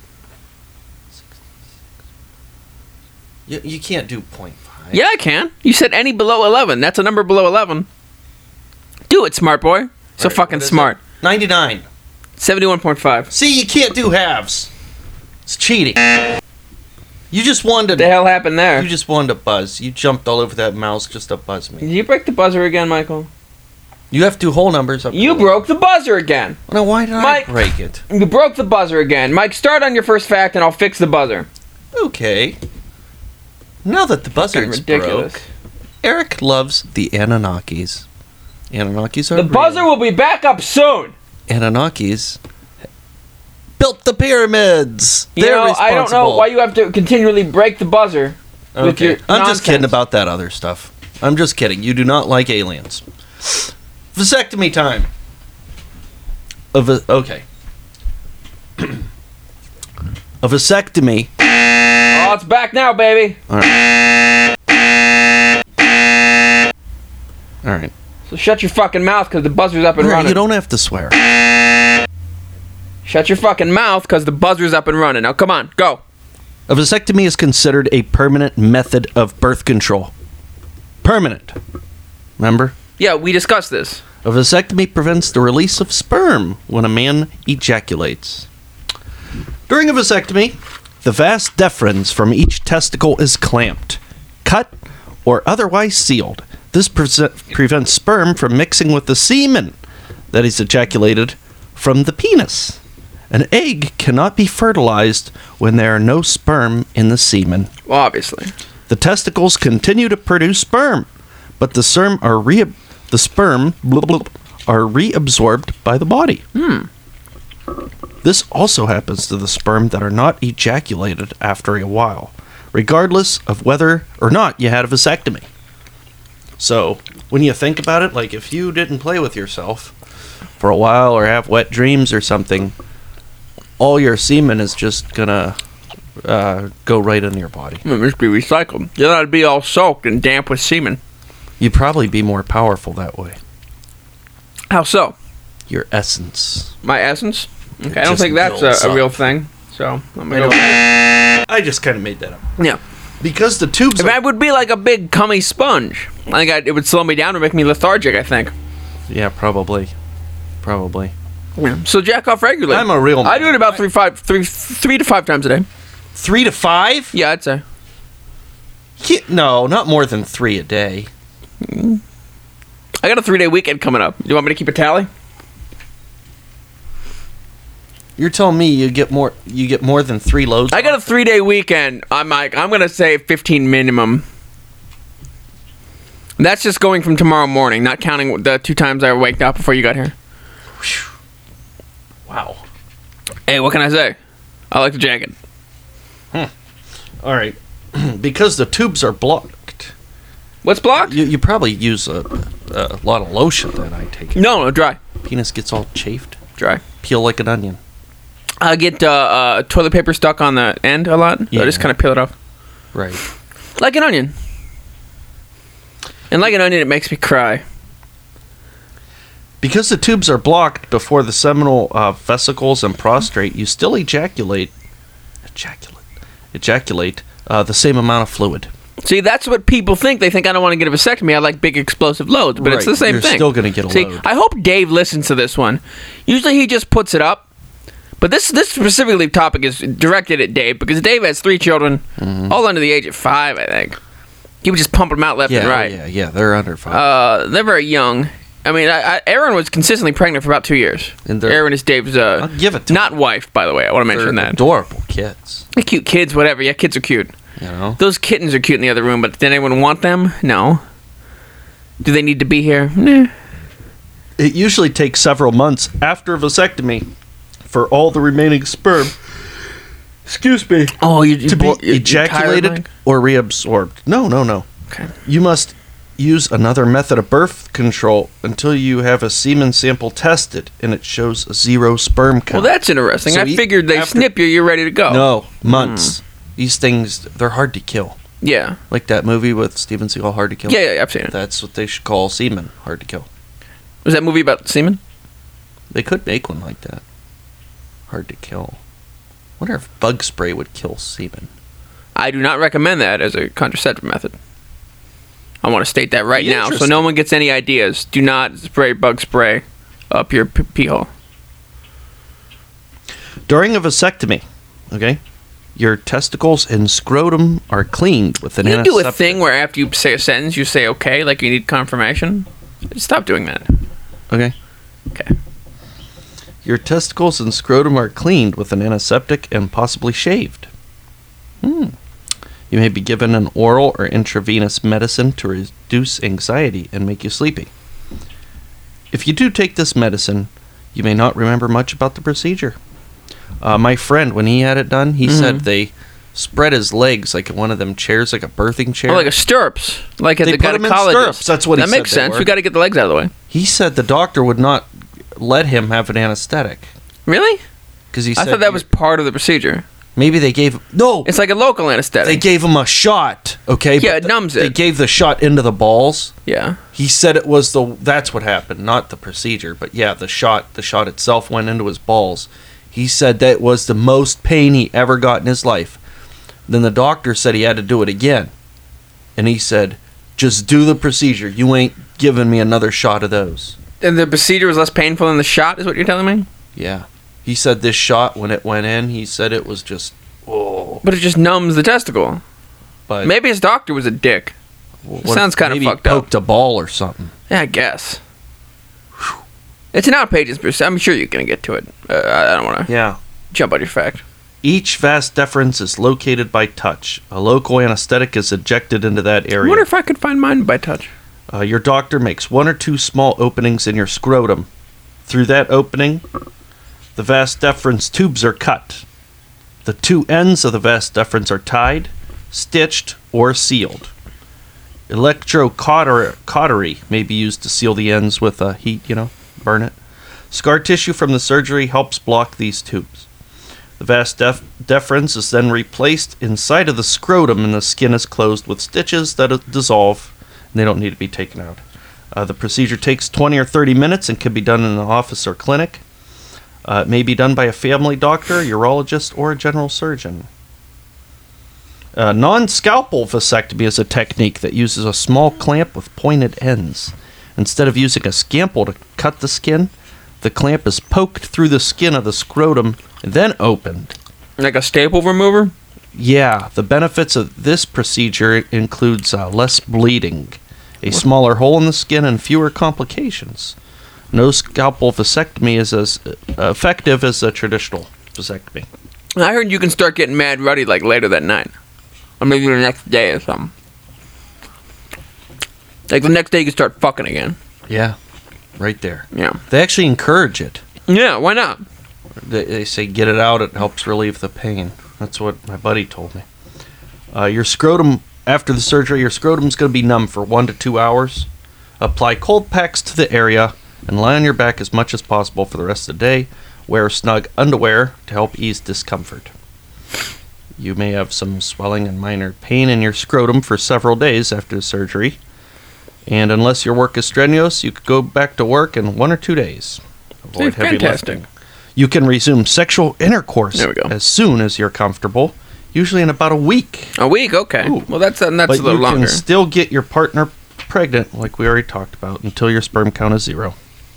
C: You can't do 0.5.
B: Yeah, I can. You said any below 11. That's a number below 11. Do it, smart boy. So
C: All right,
B: fucking
C: what is
B: smart.
C: it? 99.
B: 71.5.
C: See, you can't do halves. It's cheating. You just wanted
B: What the
C: to.
B: hell happened there?
C: You just wanted to buzz. You jumped all over that mouse just to buzz
B: Did
C: me.
B: you break the buzzer again, Michael?
C: You have two whole numbers up.
B: You
C: to
B: broke the buzzer again.
C: Now, why did
B: Mike-
C: I break it?
B: You broke the buzzer again. Mike, start on your first fact and I'll fix the buzzer.
C: Okay. Now that the
B: Fucking
C: buzzard's
B: ridiculous.
C: broke, Eric loves the Anunnakis. Anunnakis are
B: The
C: real.
B: buzzer will be back up soon.
C: Anunnakis built the pyramids.
B: You
C: They're
B: know, I don't know
C: responsible.
B: why you have to continually break the buzzer. With
C: Okay.
B: your
C: I'm just
B: nonsense.
C: kidding about that other stuff. I'm just kidding. You do not like aliens. Vasectomy time. Okay. A vasectomy.
B: Oh, it's back now, baby.
C: All right.
B: So shut your fucking mouth because the buzzer's up and
C: All right,
B: running.
C: you don't have to swear.
B: Shut your fucking mouth because the buzzer's up and running. Now, come on, go.
C: A vasectomy is considered a permanent method of birth control. Permanent. Remember?
B: Yeah, we discussed this.
C: A vasectomy prevents the release of sperm when a man ejaculates. During a vasectomy, the vas deferens from each testicle is clamped, cut, or otherwise sealed. This prevents sperm from mixing with the semen that is ejaculated from the penis. An egg cannot be fertilized when there are no sperm in the semen.
B: Well, obviously.
C: The testicles continue to produce sperm, but the sperm are reabsorbed by the body. This also happens to the sperm that are not ejaculated after a while, regardless of whether or not you had a vasectomy. So, when you think about it, like if you didn't play with yourself for a while or have wet dreams or something, all your semen is just gonna go right into your body.
B: It must be recycled. You ought to be all soaked and damp with semen.
C: You'd probably be more powerful that way.
B: How so?
C: Your essence.
B: My essence? Okay, I don't
C: just
B: think that's
C: builds
B: a real
C: up.
B: thing. So, I'm gonna go with
C: I just kind of made that up.
B: yeah.
C: Because the tubes
B: If I would be like a big cummy sponge, I think it would slow me down and make me lethargic, I think.
C: Yeah, probably. Probably.
B: Yeah. So jack off regularly.
C: I'm a real man.
B: I do it about 3 to 5 times a day.
C: 3 to 5?
B: Yeah, I'd say.
C: No, not more than 3 a day.
B: I got a 3-day weekend coming up. Do you want me to keep a tally?
C: You're telling me you get more than 3 loads?
B: I got a 3-day weekend. I'm gonna say 15 minimum. That's just going from tomorrow morning, not counting the 2 times I waked up before you got here.
C: Wow.
B: Hey, what can I say? I like the jacket.
C: All right. Because the tubes are blocked
B: What's blocked?
C: You probably use a lot of lotion then, I take it.
B: No, dry.
C: Penis gets all chafed.
B: Dry.
C: Peel like an onion.
B: I get toilet paper stuck on the end a lot. So I just kind of peel it off.
C: Right.
B: Like an onion. And like an onion, it makes me cry.
C: Because the tubes are blocked before the seminal vesicles and prostrate, you still ejaculate the same amount of fluid.
B: See, that's what people think. They think I don't want to get a vasectomy. I like big explosive loads, but it's
C: Right.
B: the same
C: You're
B: thing.
C: still gonna get a
B: See,
C: load.
B: I hope Dave listens to this one. Usually he just puts it up, but this specifically topic is directed at Dave because Dave has 3 children, all under the age of 5, I think. He would just pump them out left and right.
C: Yeah, they're under 5.
B: They're very young. I mean, Erin was consistently pregnant for about 2 years.
C: And they're-
B: Erin is Dave's
C: I'll give it to
B: not wife, by the way. I want to
C: They're
B: mention that.
C: adorable kids.
B: They're cute kids, whatever. Yeah, kids are cute.
C: You know?
B: Those kittens are cute in the other room, but did anyone want them? No. Do they need to be here? Nah.
C: It usually takes several months after a vasectomy for all the remaining sperm, excuse me,
B: Oh, you
C: to be
B: you're tired,
C: ejaculated
B: Mike?
C: or reabsorbed. No.
B: Okay.
C: You must use another method of birth control until you have a semen sample tested and it shows a 0 sperm count.
B: Well, that's interesting.
C: So
B: I figured they
C: after-
B: snip you, you're ready to go.
C: No, months. These things, they're hard to kill.
B: Yeah.
C: Like that movie with Steven Seagal, Hard to Kill.
B: Yeah, I've seen it.
C: That's what they should call semen, hard to kill.
B: Was that movie about semen?
C: They could make one like that. Hard to kill. Wonder if bug spray would kill semen.
B: I do not recommend that as a contraceptive method. I want to state that right
C: Be
B: now, so
C: interesting.
B: no one gets any ideas. Do not spray bug spray up your pee hole.
C: During a vasectomy, okay, your testicles and scrotum are cleaned with an
B: You do a
C: antiseptic.
B: thing where after you say a sentence, you say okay, like you need confirmation. Stop doing that.
C: Okay.
B: Okay.
C: Your testicles and scrotum are cleaned with an antiseptic and possibly shaved. You may be given an oral or intravenous medicine to reduce anxiety and make you sleepy. If you do take this medicine, you may not remember much about the procedure. My friend, when he had it done, he said they spread his legs like in one of them chairs, like a birthing chair.
B: Oh, like a stirrups, like at
C: They
B: the
C: put 'em in
B: gynecologist.
C: stirrups, that's what he
B: that
C: said
B: makes
C: they
B: sense.
C: were.
B: You got to get the legs out of the way.
C: He said the doctor would not let him have an anesthetic
B: Really?
C: because he
B: I
C: said
B: thought that was part of the procedure.
C: maybe they gave no.
B: It's like a local anesthetic.
C: They gave him a shot. Okay,
B: Yeah,
C: but
B: it numbs
C: They
B: it.
C: gave the shot into the balls.
B: Yeah.
C: He said it was that's what happened, not the procedure, but yeah, the shot itself went into his balls. He said that was the most pain he ever got in his life. Then the doctor said he had to do it again. And he said, "Just do the procedure. You ain't giving me another shot of those."
B: And the procedure was less painful than the shot, is what you're telling me?
C: Yeah. He said this shot when it went in, he said it was just
B: But it just numbs the testicle.
C: but
B: Maybe his doctor was a dick.
C: what
B: sounds
C: if
B: kinda
C: maybe
B: fucked
C: he
B: up.
C: poked a ball or something.
B: Yeah, I guess. It's an outpatient procedure. I'm sure you're going to get to it. I don't want to
C: Yeah.
B: jump on your fact.
C: Each vas deferens is located by touch. A local anesthetic is ejected into that
B: I
C: area.
B: wonder if I could find mine by touch.
C: Your doctor makes 1 or 2 small openings in your scrotum. Through that opening, the vas deferens tubes are cut. The 2 ends of the vas deferens are tied, stitched, or sealed. Electrocautery may be used to seal the ends with heat, burn it. Scar tissue from the surgery helps block these tubes. The vas deferens is then replaced inside of the scrotum and the skin is closed with stitches that dissolve and they don't need to be taken out. The procedure takes 20 or 30 minutes and can be done in an office or clinic. It may be done by a family doctor, urologist, or a general surgeon. Non-scalpel vasectomy is a technique that uses a small clamp with pointed ends. Instead of using a scalpel to cut the skin, the clamp is poked through the skin of the scrotum and then opened.
B: Like a staple remover?
C: Yeah, the benefits of this procedure includes less bleeding, a smaller hole in the skin, and fewer complications. No scalpel vasectomy is as effective as a traditional vasectomy.
B: I heard you can start getting mad ruddy like later that night. Or maybe the next day or something. Like the next day you can start fucking again.
C: Yeah, right there.
B: Yeah.
C: They actually encourage it.
B: Yeah, why not?
C: They say get it out, it helps relieve the pain. That's what my buddy told me. Your scrotum After the surgery, your scrotum's going to be numb for 1 to 2 hours. Apply cold packs to the area and lie on your back as much as possible for the rest of the day. Wear snug underwear to help ease discomfort. You may have some swelling and minor pain in your scrotum for several days after the surgery. And unless your work is strenuous, you could go back to work in 1 or 2 days. Avoid heavy
B: Fantastic.
C: lifting. You can resume sexual intercourse
B: There we go.
C: as soon as you're comfortable, usually in about a week.
B: A week, okay.
C: Ooh.
B: Well, that's a
C: But
B: little
C: you
B: longer.
C: can still get your partner pregnant, like we already talked about, until your sperm count is 0.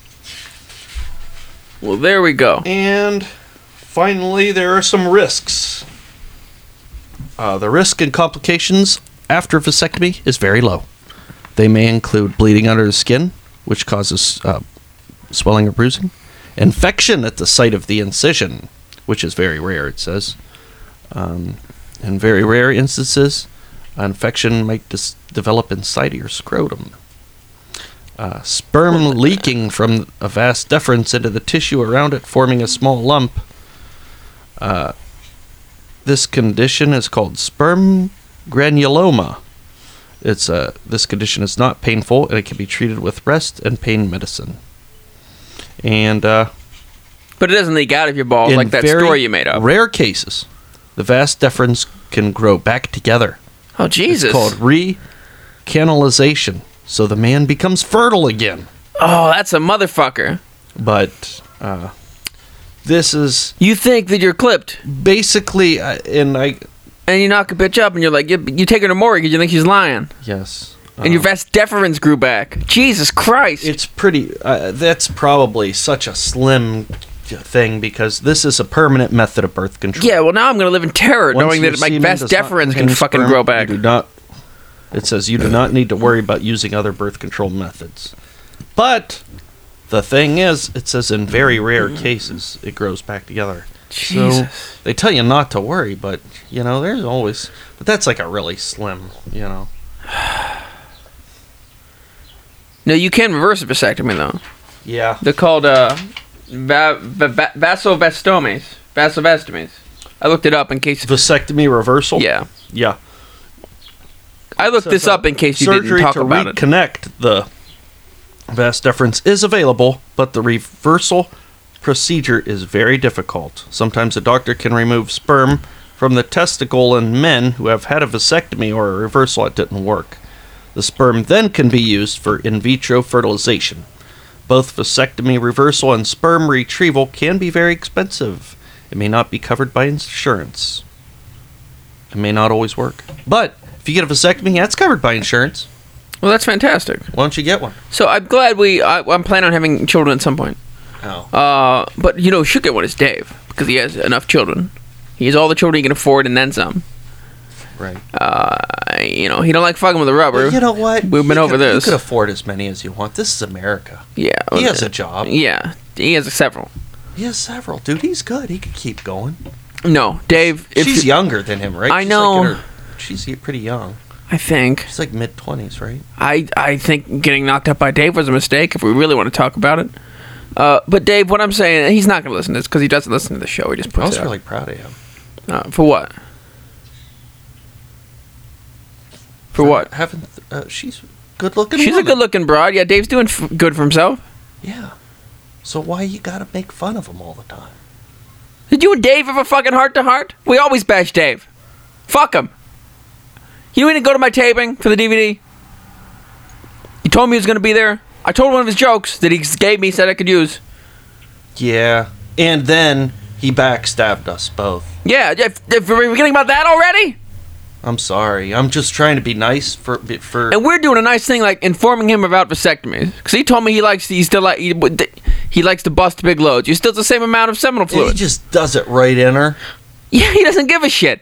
B: Well, there we go.
C: And finally, there are some risks. The risk and complications after vasectomy is very low. They may include bleeding under the skin, which causes swelling or bruising, infection at the site of the incision, which is very rare, it says. In very rare instances, an infection might develop inside of your scrotum. Sperm leaking from a vas deferens into the tissue around it, forming a small lump. This condition is called sperm granuloma. This condition is not painful, and it can be treated with rest and pain medicine. And
B: But it doesn't leak out of your balls
C: in
B: like that
C: very
B: story you made up.
C: rare cases, the vas deferens can grow back together.
B: Oh, Jesus.
C: It's called recanalization, so the man becomes fertile again.
B: Oh, that's a motherfucker.
C: But this is
B: You think that you're clipped,
C: basically, and
B: and you knock a bitch up, and you're like, you take her to Maury because you think she's lying.
C: yes.
B: And your vas deferens grew back. Jesus Christ.
C: It's pretty, that's probably such a slim thing because this is a permanent method of birth control.
B: Yeah, well, now I'm going to live in terror
C: Once
B: knowing
C: your
B: that my
C: semen
B: vas
C: does not
B: deferens can
C: contain
B: fucking
C: sperm,
B: grow back.
C: you do not, it says you do not need to worry about using other birth control methods. But the thing is, it says in very rare cases it grows back together. So
B: Jesus.
C: they tell you not to worry, but there's always. But that's like a really slim,
B: No, you can reverse a vasectomy, though.
C: Yeah.
B: They're called vasovectomies. Vasovectomies. I looked it up in case.
C: Vasectomy reversal.
B: Yeah.
C: Yeah.
B: I looked this up in case you didn't talk about it.
C: Surgery to reconnect the vas deferens is available, but the reversal procedure is very difficult. Sometimes a doctor can remove sperm from the testicle in men who have had a vasectomy or a reversal that didn't work. The sperm then can be used for in vitro fertilization. Both vasectomy reversal and sperm retrieval can be very expensive. It may not be covered by insurance. It may not always work. But if you get a vasectomy, that's covered by insurance.
B: Well, that's fantastic.
C: Why don't you get one?
B: So I'm glad I'm planning on having children at some point.
C: Oh.
B: But who should get one is Dave because he has enough children. He has all the children he can afford and then some.
C: Right.
B: He don't like fucking with the rubber.
C: Well, you know what?
B: We've been over this.
C: You could afford as many as you want. This is America.
B: Yeah.
C: He has a job.
B: Yeah. He has several.
C: He has several. Dude, he's good. He could keep going.
B: No, Dave.
C: She's younger than him, right?
B: I
C: She's
B: know.
C: Like she's pretty young.
B: I think.
C: She's like mid-20s, right?
B: I think getting knocked up by Dave was a mistake if we really want to talk about it. But Dave, what I'm saying, he's not going to listen to this because he doesn't listen to the show. He just puts
C: I was
B: it out.
C: really proud of him.
B: For what? For what?
C: She's good-looking.
B: She's a good-looking broad. Yeah, Dave's doing good for himself.
C: Yeah. So why you gotta make fun of him all the time?
B: Did you and Dave have a fucking heart-to-heart? We always bash Dave. Fuck him. You didn't go to my taping for the DVD? He told me he was going to be there. I told one of his jokes that he gave me, said I could use.
C: Yeah. And then he backstabbed us both.
B: Yeah, if we're forgetting about that already?
C: I'm sorry. I'm just trying to be nice for.
B: And we're doing a nice thing, like informing him about vasectomies. Because he told me he likes to bust big loads. You still the same amount of seminal
C: He
B: fluid.
C: just does it right in her.
B: Yeah, he doesn't give a shit.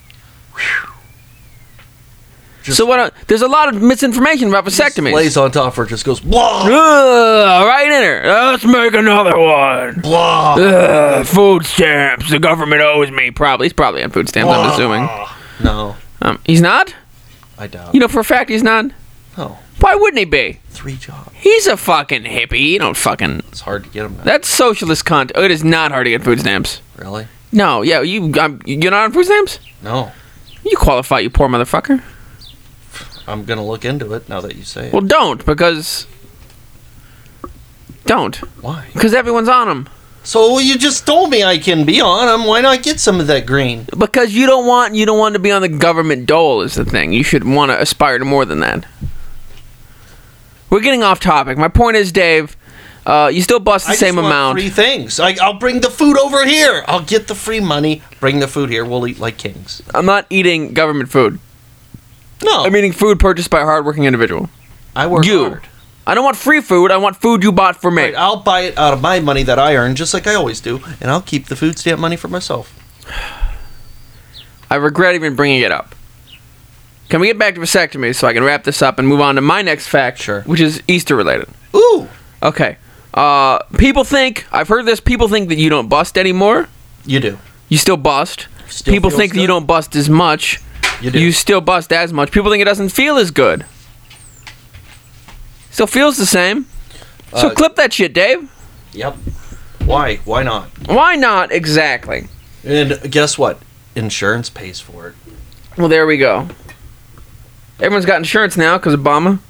B: So there's a lot of misinformation about vasectomies.
C: Lays on top of her, just goes blah
B: Right in her. Let's make another one.
C: blah.
B: Food stamps. The government owes me. He's probably on food stamps. I'm assuming.
C: No,
B: He's not.
C: I doubt.
B: You know for a fact he's not.
C: No,
B: Why wouldn't he be?
C: 3 jobs.
B: He's a fucking hippie. You don't fucking.
C: It's hard to get him. Now.
B: That's socialist cunt. It is not hard to get food stamps.
C: Really?
B: No. Yeah. You're not on food stamps.
C: No.
B: You qualify. You poor motherfucker.
C: I'm going to look into it now that you say it.
B: Well, don't, because... Don't.
C: Why?
B: Because everyone's on them.
C: So you just told me I can be on them. Why not get some of that green?
B: Because you don't want to be on the government dole is the thing. You should want to aspire to more than that. We're getting off topic. My point is, Dave, you still bust the same amount.
C: Free things. I'll bring the food over here. I'll get the free money. Bring the food here. We'll eat like kings.
B: I'm not eating government food.
C: No.
B: I'm eating food purchased by a hardworking individual.
C: I work hard.
B: I don't want free food. I want food you bought for me.
C: Right, I'll buy it out of my money that I earn, just like I always do, and I'll keep the food stamp money for myself.
B: I regret even bringing it up. Can we get back to vasectomy so I can wrap this up and move on to my next fact,
C: Sure.
B: which is Easter related?
C: Ooh.
B: Okay. I've heard this, people think that you don't bust anymore.
C: You do.
B: You still bust.
C: Still
B: People
C: feels
B: think that you
C: good?
B: don't bust as much.
C: You do.
B: You still bust as much. People think it doesn't feel as good. Still feels the same. So clip that shit, Dave.
C: Yep. Why? Why not?
B: Why not exactly?
C: And guess what? Insurance pays for it.
B: Well, there we go. Everyone's got insurance now because of Obama.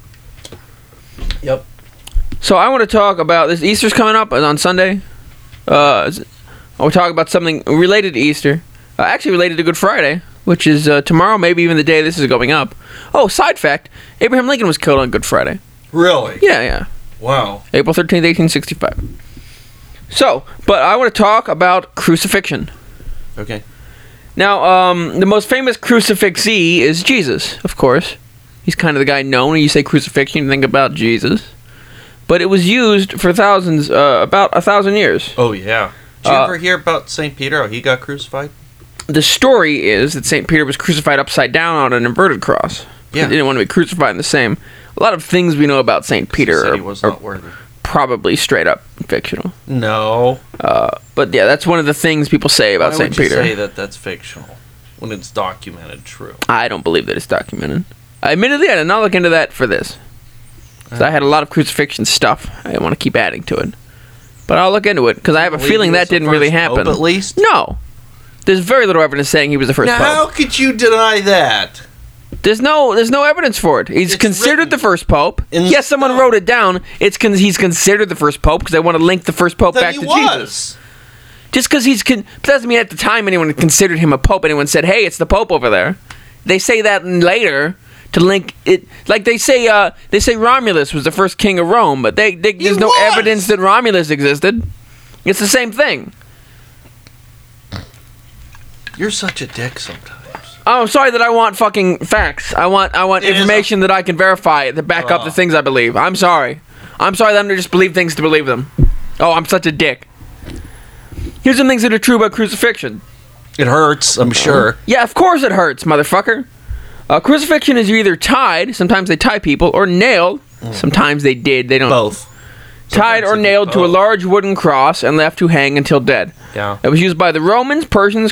C: Yep.
B: So I want to talk about this. Easter's coming up on Sunday. I want to talk about something related to Easter. Actually related to Good Friday, which is tomorrow, maybe even the day this is going up. Oh, side fact. Abraham Lincoln was killed on Good Friday.
C: Really?
B: Yeah.
C: Wow.
B: April 13th, 1865. So, but I want to talk about crucifixion.
C: Okay.
B: Now, the most famous crucifixee is Jesus, of course. He's kind of the guy known. When you say crucifixion, you think about Jesus. But it was used for thousands, about 1,000 years.
C: Oh, yeah. Did you ever hear about St. Peter, how he got crucified?
B: The story is that St. Peter was crucified upside down on an inverted cross.
C: Yeah.
B: He didn't want to be crucified in the same. A lot of things we know about St. Peter
C: Said he was
B: are
C: not worthy.
B: probably straight up fictional.
C: No.
B: But yeah, that's one of the things people say about
C: Why
B: St.
C: would you
B: Peter.
C: say that that's fictional when it's documented true?
B: I don't believe that it's documented. Admittedly, I did not look into that for this. 'Cause I had a lot of crucifixion stuff. I want to keep adding to it. But I'll look into it, because I have a
C: Believe
B: feeling
C: he was
B: that
C: the
B: didn't really
C: first
B: happen.
C: pope, at least?
B: No. There's very little evidence saying he was the first
C: Now,
B: pope.
C: how could you deny that?
B: There's no evidence for it. He's
C: It's
B: considered
C: written
B: the first pope.
C: in
B: Yes, someone
C: stone.
B: wrote it down. He's considered the first pope because they want to link the first pope
C: Then
B: back
C: he
B: to
C: was.
B: Jesus. Just because doesn't mean at the time anyone considered him a pope. Anyone said, "Hey, it's the pope over there." They say that later to link it. Like they say Romulus was the first king of Rome, but there's no
C: was.
B: evidence that Romulus existed. It's the same thing.
C: You're such a dick sometimes.
B: Oh, I'm sorry that I want fucking facts. I want
C: It is
B: information that I can verify to back up the things I believe. I'm sorry. I'm sorry that I'm gonna just believe things to believe them. Oh, I'm such a dick. Here's some things that are true about crucifixion.
C: It hurts, I'm sure.
B: Yeah, of course it hurts, motherfucker. Crucifixion is either tied, sometimes they tie people, or nailed. Sometimes they did, they don't.
C: Both.
B: Tied
C: Sometimes
B: or
C: they do
B: nailed to a
C: both.
B: large wooden cross and left to hang until dead.
C: Yeah.
B: It was used by the Romans, Persians,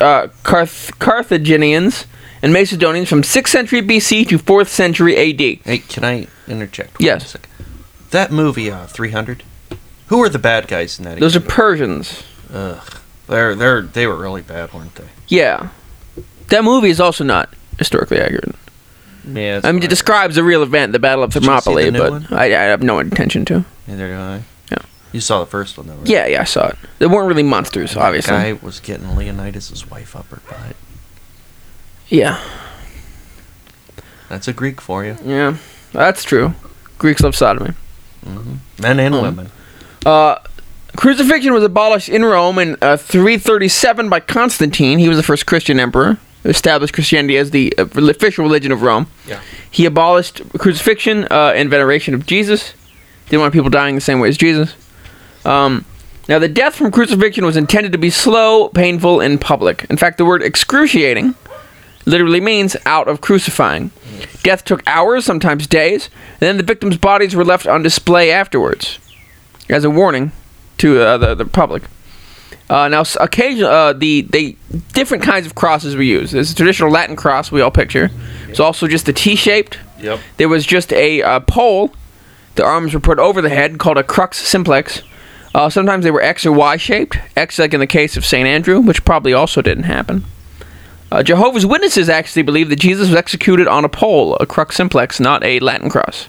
B: Carthaginians, and Macedonians from 6th century BC to 4th century AD.
C: Hey, can I interject?
B: Yes.
C: For a second? That movie, 300. Who were the bad guys in that?
B: Those are
C: again?
B: Persians.
C: Ugh. They were really bad, weren't they?
B: Yeah. That movie is also not historically accurate.
C: Yeah.
B: I mean, it describes a real event, the Battle of
C: Did you see
B: Thermopylae,
C: the new
B: but
C: one?
B: I have no intention to.
C: Neither do I.
B: Yeah.
C: You saw the first one, though, right?
B: Yeah, I saw it. They weren't really monsters, obviously.
C: That guy was getting Leonidas' wife up her butt.
B: Yeah.
C: That's a Greek for you.
B: Yeah. That's true. Greeks love sodomy.
C: Men and women.
B: Crucifixion was abolished in Rome in 337 by Constantine. He was the first Christian emperor who established Christianity as the official religion of Rome.
C: Yeah.
B: He abolished crucifixion in veneration of Jesus. Didn't want people dying the same way as Jesus. Now, the death from crucifixion was intended to be slow, painful, and public. In fact, the word excruciating literally means out of crucifying. Death took hours, sometimes days, and then the victims' bodies were left on display afterwards as a warning to the public. Now, occasionally, the different kinds of crosses we use. There's a traditional Latin cross we all picture. It's also just a T-shaped.
C: Yep.
B: There was just a pole. The arms were put over the head, called a crux simplex. Sometimes they were X or Y shaped. X, like in the case of St. Andrew, which probably also didn't happen. Jehovah's Witnesses actually believe that Jesus was executed on a pole, a crux simplex, not a Latin cross.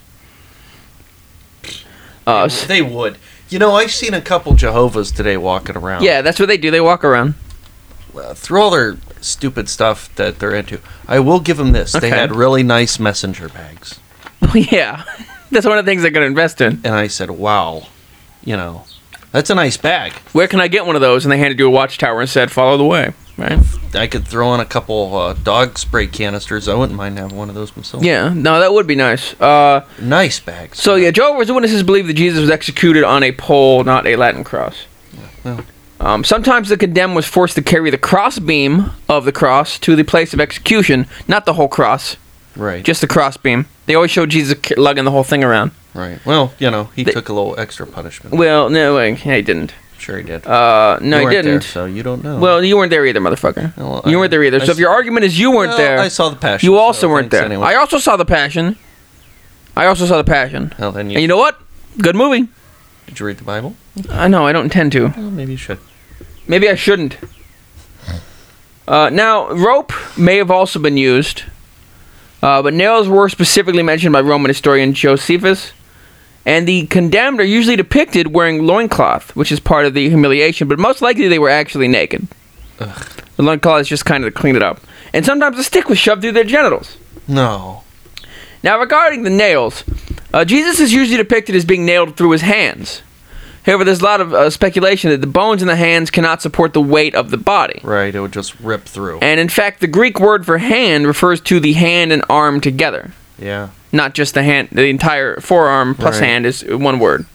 C: They would. You know, I've seen a couple Jehovah's today walking around.
B: Yeah, that's what they do. They walk around.
C: Through all their stupid stuff that they're into, I will give them this.
B: Okay.
C: They had really nice messenger bags.
B: Yeah, that's one of the things they're going to invest in.
C: And I said, wow, that's a nice bag.
B: Where can I get one of those? And they handed you a watchtower and said, follow the way. Right?
C: I could throw in a couple dog spray canisters. I wouldn't mind having one of those myself.
B: Yeah, no, that would be nice.
C: Nice bags.
B: So, yeah, Jehovah's Witnesses believe that Jesus was executed on a pole, not a Latin cross.
C: Well.
B: Sometimes the condemned was forced to carry the crossbeam of the cross to the place of execution, not the whole cross,
C: Right.
B: just the crossbeam. They always show Jesus lugging the whole thing around.
C: Right. Well, he took a little extra punishment.
B: Well, no, he didn't.
C: Sure he did.
B: No,
C: You
B: he
C: weren't
B: didn't.
C: there, so you don't know.
B: Well, you weren't there either, motherfucker.
C: Well,
B: You weren't there either. So if your argument is you weren't there,
C: I saw the Passion.
B: you also
C: so
B: weren't
C: thanks
B: there.
C: Anyway.
B: I also saw the Passion.
C: Well, then
B: And you know what? Good movie.
C: did you read the Bible?
B: No, I don't intend to.
C: Well, maybe you should.
B: Maybe I shouldn't. Now, rope may have also been used, but nails were specifically mentioned by Roman historian Josephus. And the condemned are usually depicted wearing loincloth, which is part of the humiliation, but most likely they were actually naked.
C: Ugh.
B: The loincloth is just kind of to clean it up. And sometimes a stick was shoved through their genitals.
C: No.
B: Now, regarding the nails, Jesus is usually depicted as being nailed through his hands. However, there's a lot of speculation that the bones in the hands cannot support the weight of the body.
C: Right, it would just rip through.
B: And in fact, the Greek word for hand refers to the hand and arm together.
C: Yeah.
B: Not just the hand. The entire forearm plus
C: Right.
B: hand is one word.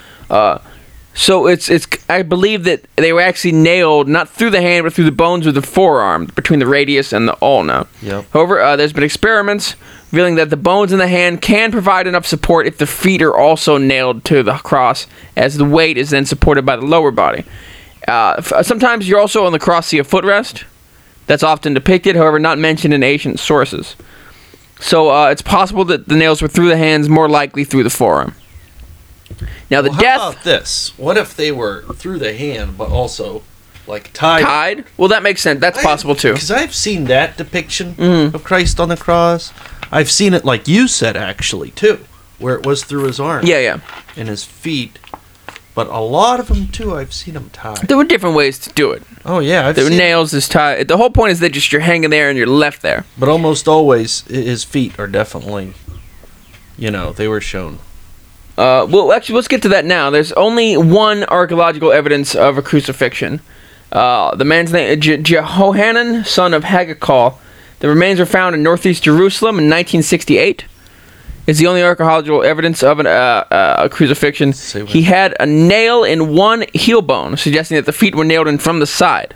B: So it's. I believe that they were actually nailed not through the hand, but through the bones of the forearm, between the radius and the ulna.
C: Yep.
B: However, there's been experiments revealing that the bones in the hand can provide enough support if the feet are also nailed to the cross, as the weight is then supported by the lower body. Sometimes you also on the cross see a footrest. That's often depicted, however, not mentioned in ancient sources. So it's possible that the nails were through the hands, more likely through the forearm. Now, the
C: Well,
B: death...
C: How about this? What if they were through the hand, but also, like, tied?
B: Tied? Well, that makes sense. That's possible, too.
C: Because I've seen that depiction
B: Mm-hmm.
C: of Christ on the cross. I've seen it, like you said, actually, too, where it was through his arm
B: Yeah.
C: and his feet. But a lot of them, too, I've seen them tied.
B: There were different ways to do it.
C: Oh, yeah. I've
B: The
C: seen
B: nails is tied. The whole point is that just you're hanging there and you're left there.
C: But almost always, his feet are definitely, they were shown.
B: Well, actually, let's get to that now. There's only one archaeological evidence of a crucifixion. The man's name is Jehohanan, son of Haggakal. The remains were found in northeast Jerusalem in 1968. It's the only archaeological evidence of a crucifixion.
C: Say what?
B: He had a nail in one heel bone, suggesting that the feet were nailed in from the side.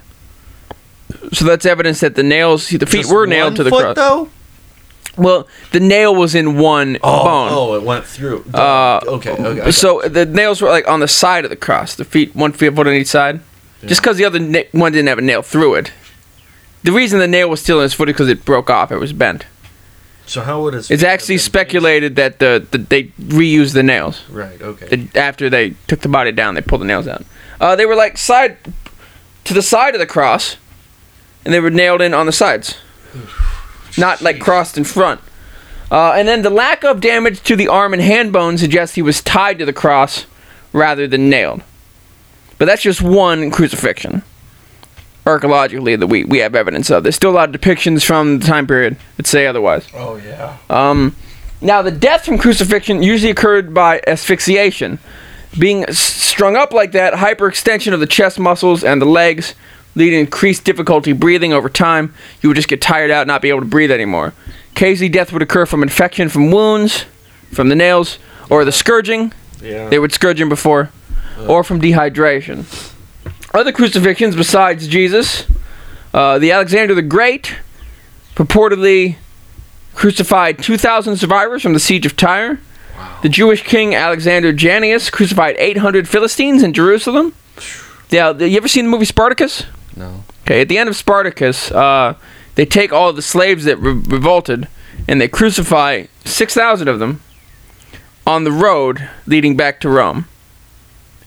B: So that's evidence that the feet
C: Just
B: were nailed
C: one
B: to the
C: foot,
B: cross.
C: though?
B: Well, the nail was in one bone.
C: Oh, it went through. Okay.
B: So the nails were like on the side of the cross. The feet, one foot on each side. Just because the other one didn't have a nail through it. The reason the nail was still in his foot is because it broke off. It was bent.
C: So how would his
B: It's
C: feet
B: actually
C: have been
B: speculated that they reused the nails.
C: placed? Right, okay.
B: After they took the body down, they pulled the nails out. They were like to the side of the cross, and they were nailed in on the sides. Not like crossed in front. And then the lack of damage to the arm and hand bone suggests he was tied to the cross rather than nailed. But that's just one crucifixion. Archaeologically, that we have evidence of. There's still a lot of depictions from the time period that say otherwise.
C: Oh, yeah.
B: Now, the death from crucifixion usually occurred by asphyxiation. Being strung up like that, hyperextension of the chest muscles and the legs, leading to increased difficulty breathing over time. You would just get tired out and not be able to breathe anymore. Occasionally, death would occur from infection from wounds, from the nails, or the scourging.
C: Yeah.
B: They would scourge him before, or from dehydration. Other crucifixions besides Jesus, the Alexander the Great purportedly crucified 2,000 survivors from the siege of Tyre. Wow. The Jewish king Alexander Jannaeus crucified 800 Philistines in Jerusalem. Yeah, you ever seen the movie Spartacus?
C: No.
B: Okay, at the end of Spartacus, they take all the slaves that revolted and they crucify 6,000 of them on the road leading back to Rome.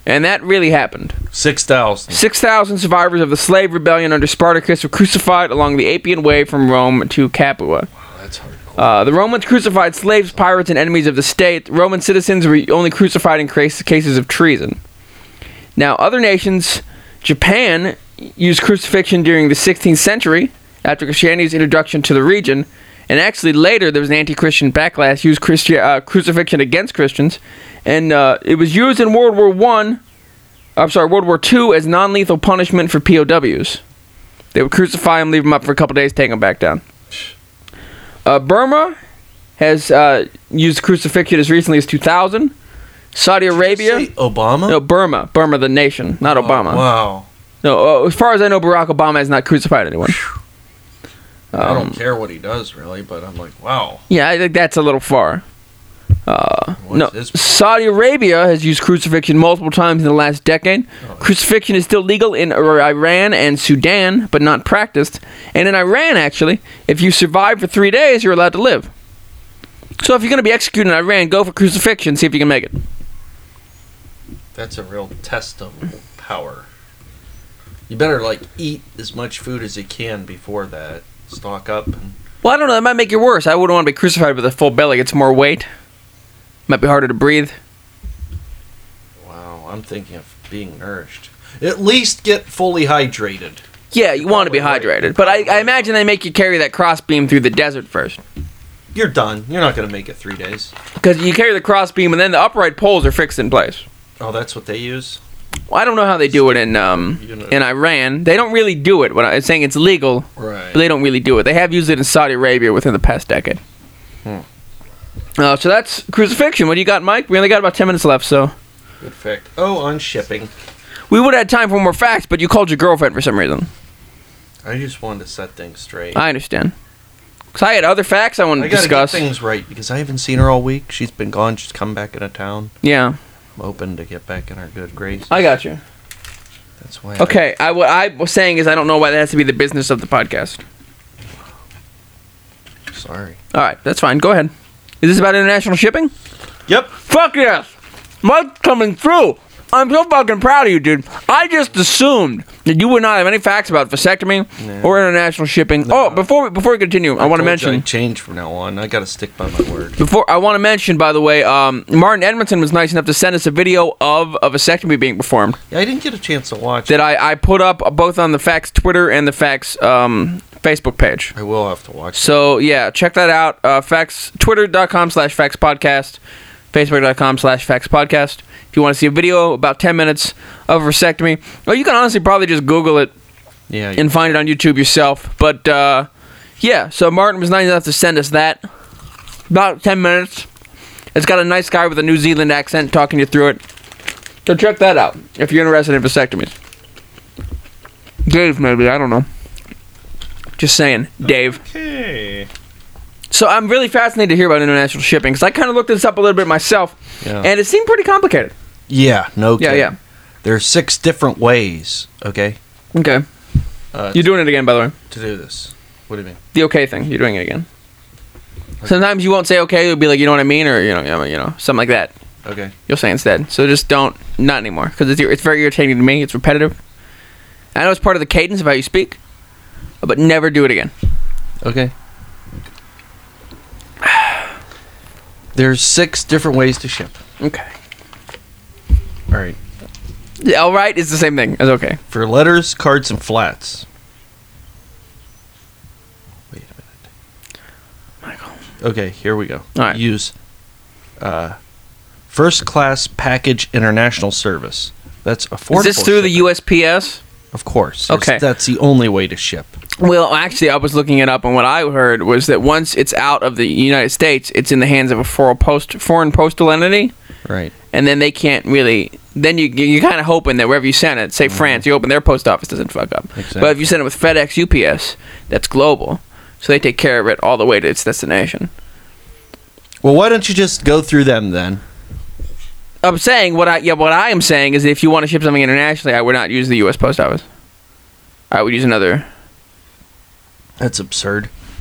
B: And that really happened.
C: 6,000.
B: 6,000 survivors of the slave rebellion under Spartacus were crucified along the Appian Way from Rome to Capua.
C: That's hardcore.
B: The Romans crucified slaves, pirates, and enemies of the state. Roman citizens were only crucified in cases of treason. Now, other nations, Japan, used crucifixion during the 16th century after Christianity's introduction to the region. And actually, later, there was an anti-Christian backlash, used crucifixion against Christians. And it was used in World War II as non-lethal punishment for POWs. They would crucify them, leave them up for a couple days, take them back down. Burma has used crucifixion as recently as 2000. Saudi Arabia.
C: Obama?
B: No, Burma, the nation, not Obama.
C: Wow.
B: No, as far as I know, Barack Obama has not crucified anyone.
C: I don't care what he does, really, but I'm like, wow.
B: Yeah, I think that's a little far.
C: What's his-
B: Saudi Arabia has used crucifixion multiple times in the last decade. Crucifixion is still legal in Iran and Sudan, but not practiced. And in Iran, actually, if you survive for 3 days, you're allowed to live. So if you're going to be executed in Iran, go for crucifixion, see if you can make it.
C: That's a real test of power. You better, eat as much food as you can before that. Stock up.
B: Well, I don't know, that might make you worse. I wouldn't want to be crucified with a full belly. It's more weight. Might be harder to breathe.
C: Wow, I'm thinking of being nourished. At least get fully hydrated.
B: Yeah, you want to be
C: Probably right.
B: hydrated. But I imagine they make you carry that crossbeam through the desert first.
C: You're done. You're not going to make it 3 days.
B: Because you carry the crossbeam and then the upright poles are fixed in place.
C: Oh, that's what they use?
B: Well, I don't know how they do it in Iran. They don't really do it. When I'm saying it's legal,
C: Right.
B: but they don't really do it. They have used it in Saudi Arabia within the past decade. So that's crucifixion. What do you got, Mike? We only got about 10 minutes left, so...
C: Good fact. Oh, on shipping.
B: We would have had time for more facts, but you called your girlfriend for some reason.
C: I just wanted to set things straight.
B: I understand. Because I had other facts I wanted to
C: gotta
B: discuss.
C: get things right, because I haven't seen her all week. She's been gone. She's come back into town.
B: Yeah,
C: I'm hoping to get back in her good grace.
B: I got you.
C: That's why.
B: Okay, what I was saying is I don't know why that has to be the business of the podcast.
C: Sorry.
B: All right, that's fine. Go ahead. Is this about international shipping?
C: Yep.
B: Fuck yes! Mike's coming through! I'm so fucking proud of you, dude. I just assumed that you would not have any facts about vasectomy or international shipping.
C: No.
B: Oh, before we continue, I want to mention...
C: I change from now on. I got to stick by my word.
B: I want to mention, by the way, Martin Edmondson was nice enough to send us a video of a vasectomy being performed
C: Yeah, I didn't get a chance to watch
B: that I put up both on the Facts Twitter and the Facts Facebook page.
C: I will have to watch it.
B: So, yeah, check that out. Twitter.com/FactsPodcast, Facebook.com/FactsPodcast. If you want to see a video about 10 minutes of vasectomy, or you can honestly probably just Google it
C: Yeah.
B: and find it on YouTube yourself. But, yeah, so Martin was nice enough to send us that. About 10 minutes. It's got a nice guy with a New Zealand accent talking you through it. So check that out if you're interested in vasectomies. Dave, maybe. I don't know. Just saying. Dave.
C: Okay.
B: So I'm really fascinated to hear about international shipping because I kind of looked this up a little bit myself, and it seemed pretty complicated.
C: Yeah, no kidding.
B: Yeah.
C: There's 6 different ways, okay?
B: Okay. You're doing it again, by the way.
C: To do this. What do you mean?
B: The okay thing. You're doing it again. Sometimes you won't say okay. You'll be like, you know what I mean, or you know, something like that.
C: Okay.
B: You'll say instead. So just not anymore, because it's very irritating to me. It's repetitive. I know it's part of the cadence of how you speak, but never do it again.
C: Okay. There's 6 different ways to ship.
B: Okay.
C: All right.
B: Yeah, all right is the same thing as okay.
C: For letters, cards, and flats. Wait a minute.
B: Michael.
C: Okay, here we go.
B: All right.
C: Use first class package international service. That's affordable.
B: Is this through the
C: shipping.
B: USPS?
C: Of course.
B: Okay.
C: That's the only way to ship.
B: Well, actually, I was looking it up, and what I heard was that once it's out of the United States, it's in the hands of a foreign postal entity,
C: Right.
B: and then they can't really... Then you're kind of hoping that wherever you send it, say France, you open their post office doesn't fuck up.
C: Exactly.
B: But if you send it with FedEx, UPS, that's global, so they take care of it all the way to its destination.
C: Well, why don't you just go through them then?
B: I'm saying what I am saying is that if you want to ship something internationally, I would not use the U.S. post office. I would use another.
C: That's absurd.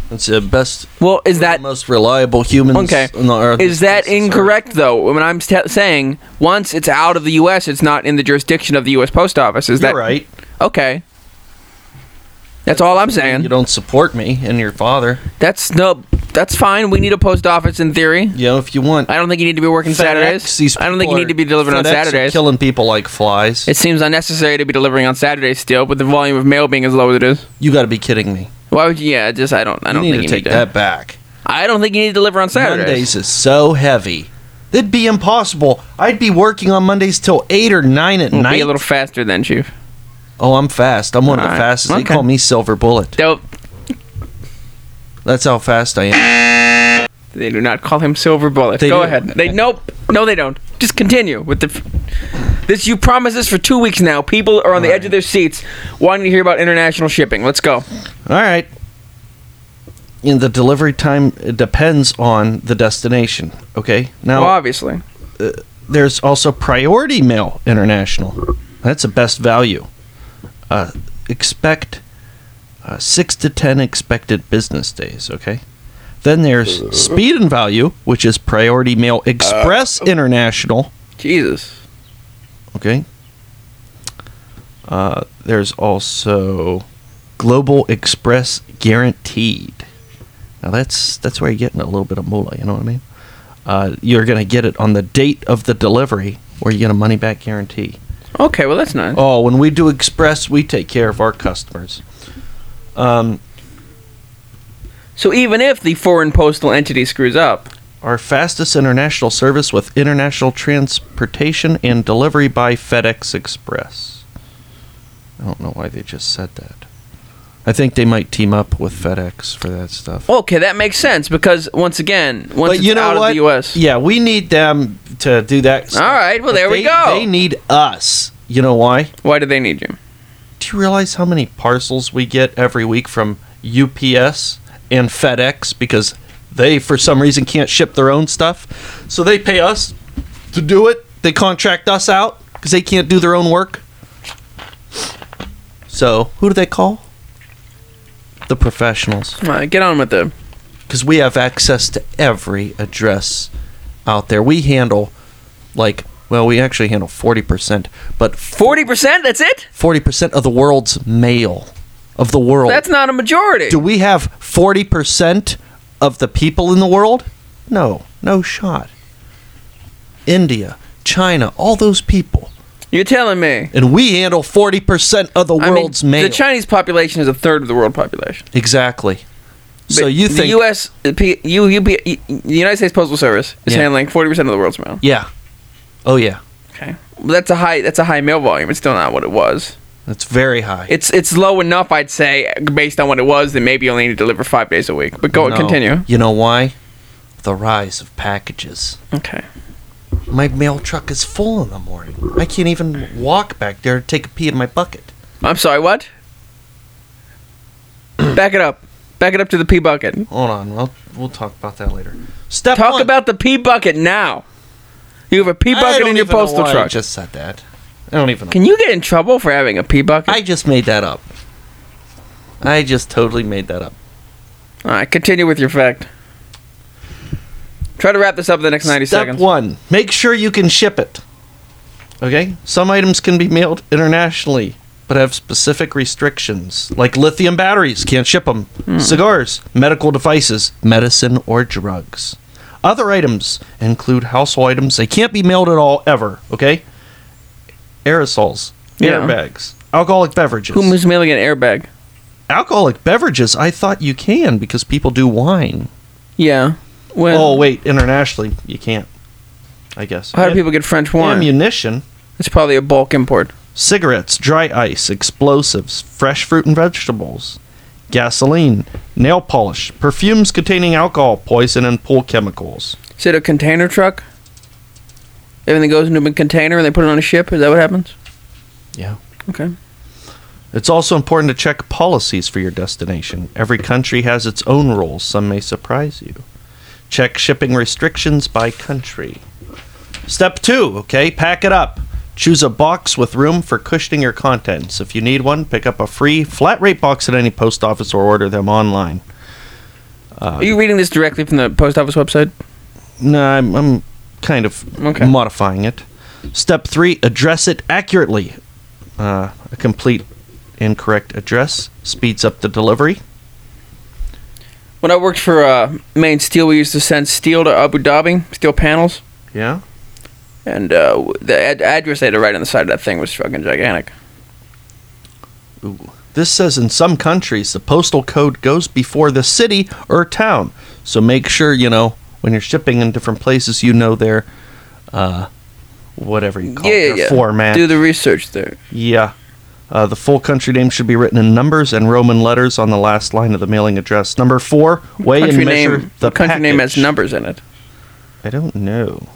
C: It's the best.
B: Well, is that
C: the most reliable humans
B: okay?
C: on the earth.
B: Is that incorrect though? When I'm saying once it's out of the U.S., it's not in the jurisdiction of the U.S. Post Office. Is
C: You're
B: that
C: right?
B: Okay. That's all I'm saying.
C: You don't support me and your father.
B: That's fine. We need a post office in theory.
C: You know, if you want.
B: I don't think you need to be working Saturdays. I don't think you need to be delivering on
C: FedEx are
B: Saturdays.
C: killing people like flies.
B: It seems unnecessary to be delivering on Saturdays still, with the volume of mail being as low as it is.
C: You got to be kidding me.
B: Why would you? Yeah, just I don't
C: You
B: think
C: need
B: you
C: to take
B: need
C: that back.
B: I don't think you need to deliver on Saturdays.
C: Mondays is so heavy. It'd be impossible. I'd be working on Mondays till 8 or 9 at
B: We'll
C: night.
B: be a little faster then, Chief.
C: Oh, I'm fast. I'm one of the
B: Alright,
C: fastest. They
B: okay.
C: call me Silver Bullet.
B: Dope.
C: That's how fast I am.
B: They do not call him Silver Bullet.
C: They
B: Go
C: do.
B: ahead. Nope. No, they don't. Just continue with this. You promised this for 2 weeks now. People are on the edge of their seats wanting to hear about international shipping. Let's go.
C: All right. And the delivery time depends on the destination. Okay. Now,
B: Well, obviously.
C: there's also Priority Mail International. That's the best value. Expect 6 to 10 expected business days. Okay. Then there's Speed and Value, which is Priority Mail Express International.
B: Jesus.
C: Okay. There's also Global Express Guaranteed. Now that's where you're getting a little bit of moolah. You know what I mean? You're gonna get it on the date of the delivery, where you get a money back guarantee.
B: Okay, well that's nice.
C: Oh, when we do Express, we take care of our customers.
B: So even if the foreign postal entity screws up,
C: Our fastest international service with international transportation and delivery by FedEx Express. I don't know why they just said that. I think they might team up with FedEx for that stuff.
B: okay, that makes sense because once again, once
C: But
B: it's
C: you know
B: out
C: what?
B: of the U.S.
C: Yeah, we need them to do that stuff.
B: All right, well,
C: But
B: there we go.
C: They need us. You know why?
B: Why do they need you?
C: Do you realize how many parcels we get every week from UPS and FedEx because they, for some reason, can't ship their own stuff? So they pay us to do it. They contract us out because they can't do their own work. So who do they call? The professionals.
B: All right, get on with it.
C: Because we have access to every address out there. We handle, we actually handle 40%, but
B: 40%? That's it?
C: 40% of the world's mail of the world.
B: That's not a majority.
C: Do we have 40% of the people in the world? No shot. India, China, all those people.
B: You're telling me.
C: And we handle 40% of the world's mail.
B: The Chinese population is a third of the world population.
C: Exactly. So
B: But
C: you think...
B: the U.S. The United States Postal Service is
C: Yeah.
B: handling 40% of the world's mail.
C: Yeah. Oh, yeah.
B: Okay, well, that's a high mail volume. It's still not what it was.
C: That's very high.
B: It's low enough, I'd say, based on what it was. That maybe you only need to deliver 5 days a week. But
C: No.
B: continue.
C: You know why? The rise of packages.
B: Okay.
C: My mail truck is full in the morning. I can't even walk back there to take a pee in my bucket.
B: I'm sorry. What? Back it up. Back it up to the pee bucket.
C: Hold on. We'll talk about that later. Step
B: Talk
C: one.
B: about the pee bucket now. You have a pee
C: I
B: bucket
C: don't
B: in your
C: even know
B: postal
C: why I
B: truck.
C: just said that. I don't even know.
B: Can you get in trouble for having a pee bucket?
C: I just made that up. I just totally made that up.
B: All right, continue with your fact. Try to wrap this up in the next 90
C: Step
B: seconds.
C: one, make sure you can ship it. Okay? Some items can be mailed internationally, but have specific restrictions. Like lithium batteries, can't ship them. Cigars, medical devices, medicine, or drugs. Other items include household items. They can't be mailed at all, ever. Okay? Aerosols,
B: Yeah.
C: airbags, alcoholic beverages.
B: Who's mailing an airbag?
C: Alcoholic beverages, I thought you can because people do wine.
B: Yeah. Well,
C: Oh, wait, internationally, you can't. I guess.
B: how do people get French wine?
C: Ammunition,
B: It's probably a bulk import.
C: cigarettes, dry ice, explosives, fresh fruit and vegetables, gasoline, nail polish, perfumes containing alcohol, poison, and pool chemicals.
B: Is it a container truck? Everything goes into a container and they put it on a ship? Is that what happens?
C: Yeah.
B: Okay.
C: It's also important to check policies for your destination. Every country has its own rules. Some may surprise you. Check shipping restrictions by country. Step 2, okay? Pack it up. Choose a box with room for cushioning your contents. If you need one, pick up a free flat rate box at any post office or order them online.
B: Are you reading this directly from the post office website?
C: No, I'm kind of modifying it. Step 3, address it accurately. A complete incorrect address speeds up the delivery.
B: When I worked for Main Steel, we used to send steel to Abu Dhabi, steel panels.
C: Yeah?
B: And the address they had to write on the side of that thing was fucking gigantic.
C: Ooh. This says in some countries, the postal code goes before the city or town. So make sure, when you're shipping in different places, their, whatever you call it, their format.
B: Do the research there.
C: Yeah. The full country name should be written in numbers and Roman letters on the last line of the mailing address. Number 4, weigh and measure the
B: country name has
C: package.
B: numbers in it.
C: I don't know.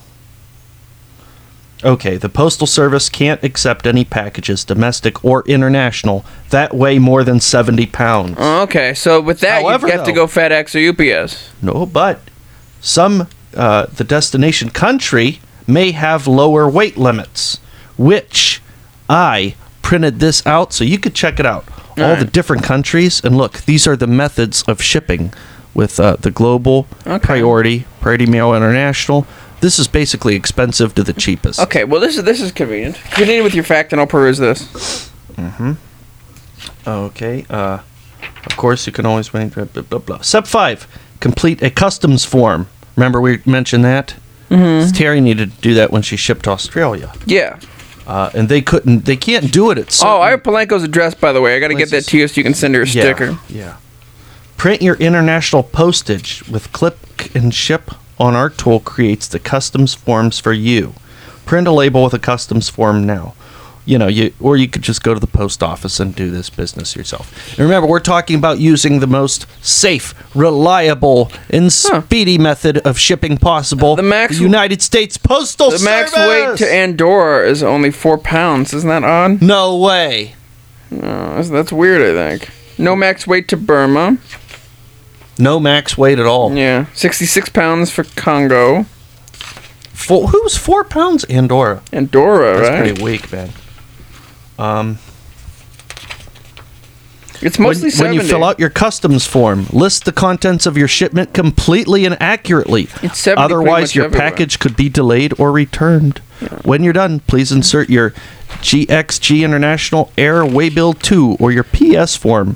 C: Okay, the Postal Service can't accept any packages, domestic or international, that weigh more than 70 pounds.
B: Oh, okay, so with that,
C: However,
B: you have to go FedEx or UPS.
C: No, but the destination country may have lower weight limits, which I printed this out so you could check it out. All the different countries, and look, these are the methods of shipping with the global, priority mail international. This is basically expensive to the cheapest.
B: Okay, well this is convenient. Continue with your fact, and I'll peruse this.
C: Mm-hmm. Okay. Of course, you can always wait. Blah, blah, blah. Step 5: complete a customs form. Remember we mentioned that. Mm-hmm. Terry needed to do that when she shipped to Australia.
B: Yeah.
C: And they can't do it at certain
B: I have Palenko's address, by the way. I got to get that to you so you can send her a sticker.
C: Yeah. Print your international postage with click and ship on our tool creates the customs forms for you. Print a label with a customs form now. Or you could just go to the post office and do this business yourself. And remember, we're talking about using the most safe, reliable, and speedy method of shipping possible. The United States Postal Service.
B: The max weight to Andorra is only 4 pounds. Isn't that odd?
C: No way.
B: No, that's weird, I think. No max weight to Burma.
C: No max weight at all.
B: Yeah. 66 pounds for Congo.
C: Who's 4 pounds? Andorra.
B: Andorra,
C: That's
B: right?
C: pretty weak, man.
B: It's mostly 70.
C: When you fill out your customs form, list the contents of your shipment completely and accurately.
B: It's 70
C: Otherwise, your
B: everywhere.
C: package could be delayed or returned. Yeah. When you're done, please insert your GXG International Air Waybill 2 or your PS form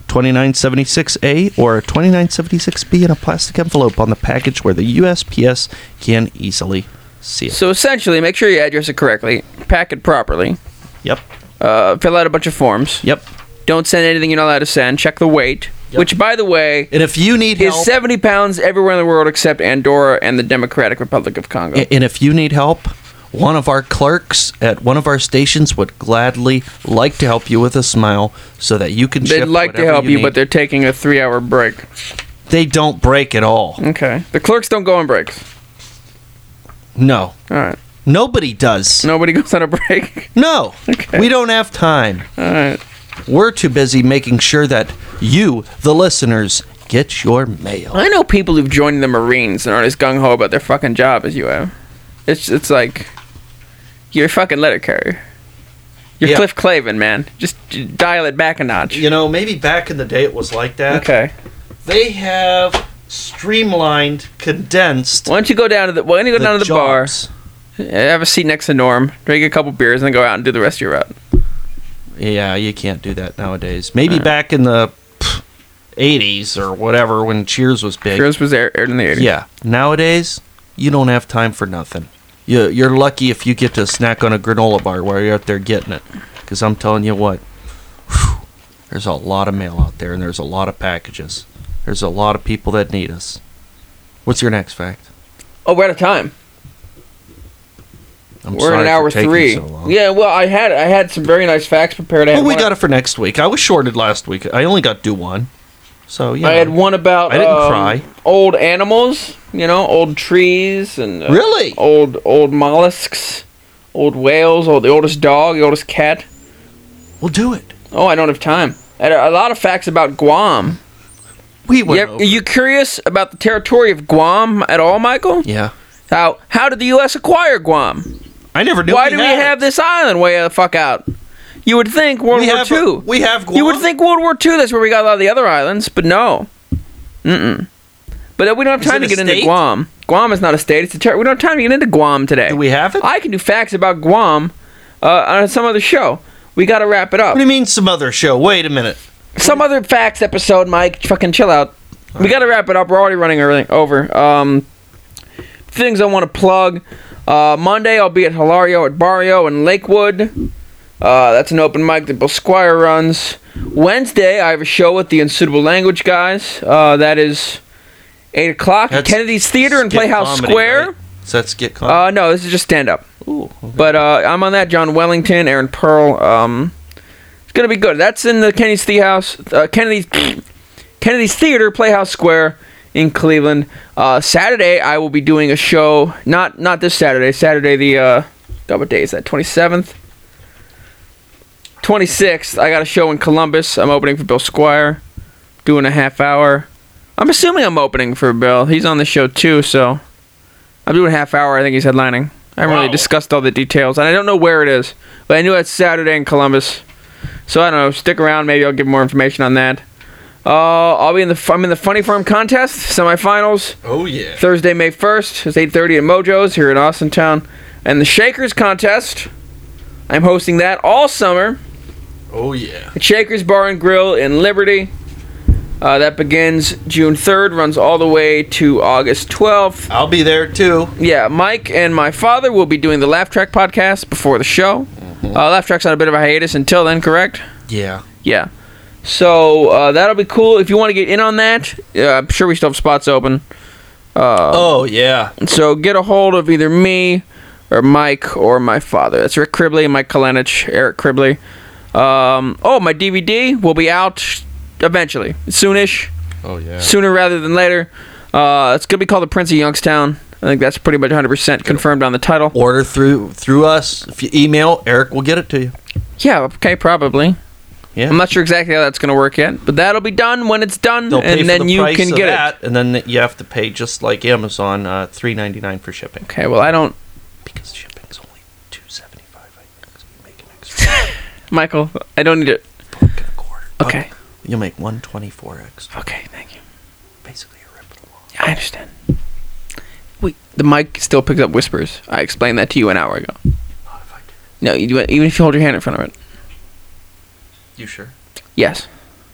C: 2976A or 2976B in a plastic envelope on the package where the USPS can easily see it.
B: So essentially, make sure you address it correctly, pack it properly.
C: Yep.
B: Fill out a bunch of forms.
C: Yep.
B: Don't send anything you're not allowed to send. Check the weight, which, by the way,
C: and if you need help,
B: is 70 pounds everywhere in the world except Andorra and the Democratic Republic of Congo.
C: And if you need help, one of our clerks at one of our stations would gladly like to help you with a smile so that you can ship
B: They'd like to help you, but they're taking a 3-hour break.
C: They don't break at all.
B: Okay. The clerks don't go on breaks.
C: No.
B: All right.
C: Nobody does.
B: Nobody goes on a break?
C: No.
B: Okay.
C: We don't have time.
B: All right.
C: We're too busy making sure that you, the listeners, get your mail.
B: I know people who've joined the Marines and aren't as gung-ho about their fucking job as you have. It's like, you're a fucking letter carrier. You're Cliff Clavin, man. Just dial it back a notch.
C: Maybe back in the day it was like that.
B: Okay.
C: They have streamlined, condensed.
B: Why don't you go down to the bar, have a seat next to Norm, drink a couple beers, and then go out and do the rest of your route.
C: Yeah, you can't do that nowadays. Maybe back in the 80s or whatever when Cheers was big.
B: Cheers was aired in the 80s.
C: Yeah. Nowadays, you don't have time for nothing. You're lucky if you get to snack on a granola bar while you're out there getting it. Because I'm telling you what, there's a lot of mail out there and there's a lot of packages. There's a lot of people that need us. What's your next fact?
B: Oh, we're out of time. We're in an hour 3.
C: So
B: yeah, well, I had some very nice facts prepared.
C: We got it for next week. I was shorted last week. I only got to do one. So yeah.
B: I had one about
C: I didn't cry.
B: Old animals, old trees and
C: really
B: old mollusks, old whales, the oldest dog, the oldest cat.
C: We'll do it.
B: Oh, I don't have time. I had a lot of facts about Guam. Are you curious about the territory of Guam at all, Michael?
C: Yeah.
B: How did the U.S. acquire Guam?
C: I never knew.
B: Why do we have this island way the fuck out? You would think World War II.
C: We have Guam.
B: You would think World War II, that's where we got a lot of the other islands, but no. But we don't have
C: Is
B: time
C: it
B: to
C: a
B: get into
C: state?
B: Guam. Guam is not a state. It's a we don't have time to get into Guam today.
C: Do we have it?
B: I can do facts about Guam on some other show. We got to wrap it up.
C: What do you mean some other show? Wait a minute.
B: Some other facts episode, Mike. Fucking chill out. We got to wrap it up. We're already running over. Things I want to plug. Monday, I'll be at Hilario at Barrio in Lakewood. That's an open mic that Bill Squire runs. Wednesday, I have a show with the Unsuitable Language guys. That is 8 o'clock at
C: That's
B: Kennedy's Theater in
C: skit
B: Playhouse
C: comedy,
B: Square.
C: right? So that's skit comedy.
B: No, this is just stand-up.
C: Ooh.
B: But I'm on that. John Wellington, Aaron Pearl. It's gonna be good. That's in the Kennedy's Kennedy's Theater, Playhouse Square in Cleveland. Saturday, I will be doing a show. Not this Saturday. Saturday the what day is that? 27th. 26th. I got a show in Columbus. I'm opening for Bill Squire, doing a half hour. I'm assuming I'm opening for Bill. He's on the show too, so I'm doing a half hour. I think he's headlining. I haven't really discussed all the details, and I don't know where it is, but I knew it's Saturday in Columbus. So I don't know. Stick around. Maybe I'll give more information on that. I'm in the Funny Farm contest semifinals.
C: Oh yeah.
B: Thursday, May 1st. It's 8:30 at Mojo's here in Austintown, and the Shakers contest. I'm hosting that all summer
C: Oh yeah.
B: at Shakers Bar and Grill in Liberty. That begins June 3rd, runs all the way to August 12th.
C: I'll be there too.
B: Yeah, Mike and my father will be doing the Laugh Track podcast before the show. Laugh Track's on a bit of a hiatus until then, correct?
C: Yeah.
B: Yeah. So that'll be cool. If you want to get in on that, I'm sure we still have spots open.
C: Oh yeah.
B: So get a hold of either me or Mike or my father. That's Rick Cribley, Mike Kalenich, Eric Cribley. My DVD will be out eventually, soonish.
C: Oh yeah.
B: Sooner rather than later. It's gonna be called The Prince of Youngstown. I think that's pretty much 100% confirmed on the title.
C: Order through us. If you email, Eric will get it to you.
B: Yeah, okay, probably.
C: Yeah.
B: I'm not sure exactly how that's gonna work yet, but that'll be done when it's done,
C: They'll pay
B: and
C: for
B: then
C: the
B: you
C: price
B: can
C: of
B: get
C: that,
B: it.
C: and then you have to pay just like Amazon, $3.99 for shipping.
B: Okay, well I don't.
C: Because shipping's only $2.75. I think so you make an extra
B: Michael, I don't need it.
C: $1.25.
B: Okay.
C: You'll make 124x.
B: Okay, thank you.
C: Basically, you're ripping them off.
B: Yeah, I understand. Wait, the mic still picks up whispers. I explained that to you an hour ago.
C: Not if I did.
B: No, you do it even if you hold your hand in front of it.
C: You sure?
B: Yes.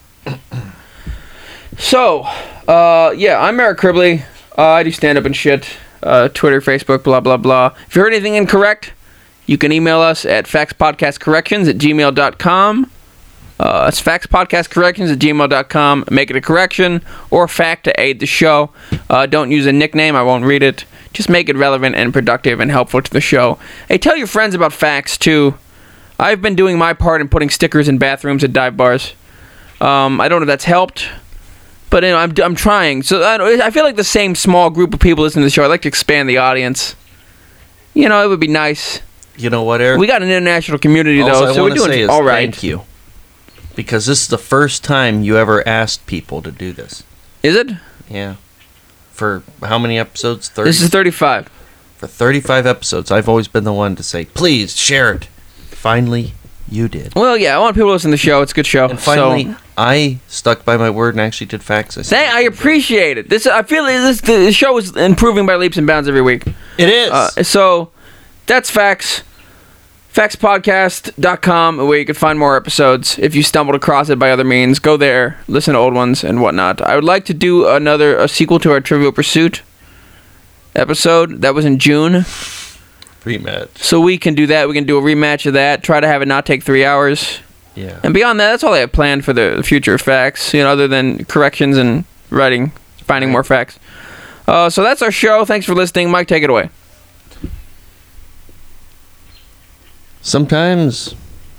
B: So, I'm Eric Cribley. I do stand-up and shit. Twitter, Facebook, blah, blah, blah. If you heard anything incorrect, you can email us at factspodcastcorrections@gmail.com. It's factspodcastcorrections@gmail.com. Make it a correction or fact to aid the show. Don't use a nickname. I won't read it. Just make it relevant and productive and helpful to the show. Hey, tell your friends about facts, too. I've been doing my part in putting stickers in bathrooms at dive bars. I don't know if that's helped, but I'm trying. So I feel like the same small group of people listening to the show. I'd like to expand the audience. It would be nice.
C: You know what, Eric?
B: We got an international community,
C: All
B: though,
C: I
B: so we're
C: want to say
B: doing
C: is
B: all right.
C: thank you. Because this is the first time you ever asked people to do this.
B: Is it?
C: Yeah. For how many episodes? 30?
B: This is 35.
C: For 35 episodes, I've always been the one to say, please, share it. Finally, you did.
B: Well, yeah, I want people to listen to the show. It's a good show.
C: And finally,
B: so,
C: I stuck by my word and actually did facts.
B: I appreciate it. I feel like the show is improving by leaps and bounds every week.
C: It is.
B: So that's facts. Factspodcast.com, where you can find more episodes. If you stumbled across it by other means, go there, listen to old ones and whatnot. I would like to do a sequel to our Trivial Pursuit episode. That was in June.
C: Rematch.
B: So we can do that. We can do a rematch of that. Try to have it not take 3 hours.
C: Yeah.
B: And beyond that, that's all I have planned for the future of facts, other than corrections and writing, finding more facts. So that's our show. Thanks for listening. Mike, take it away.
C: Sometimes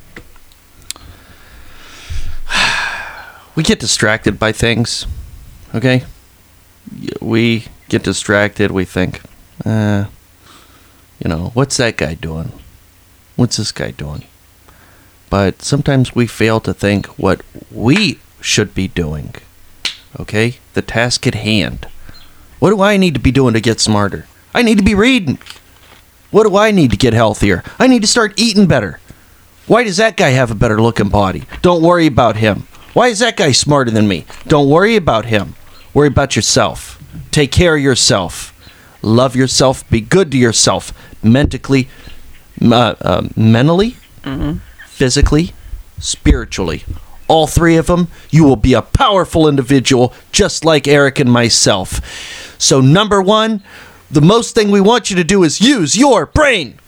C: we get distracted by things, okay? We get distracted. We think, what's that guy doing? What's this guy doing? But sometimes we fail to think what we should be doing, okay? The task at hand. What do I need to be doing to get smarter? I need to be reading. What do I need to get healthier? I need to start eating better. Why does that guy have a better looking body? Don't worry about him. Why is that guy smarter than me? Don't worry about him. Worry about yourself. Take care of yourself. Love yourself. Be good to yourself. Mentally, physically, spiritually. All three of them, you will be a powerful individual just like Eric and myself. So number one, the most thing we want you to do is use your brain.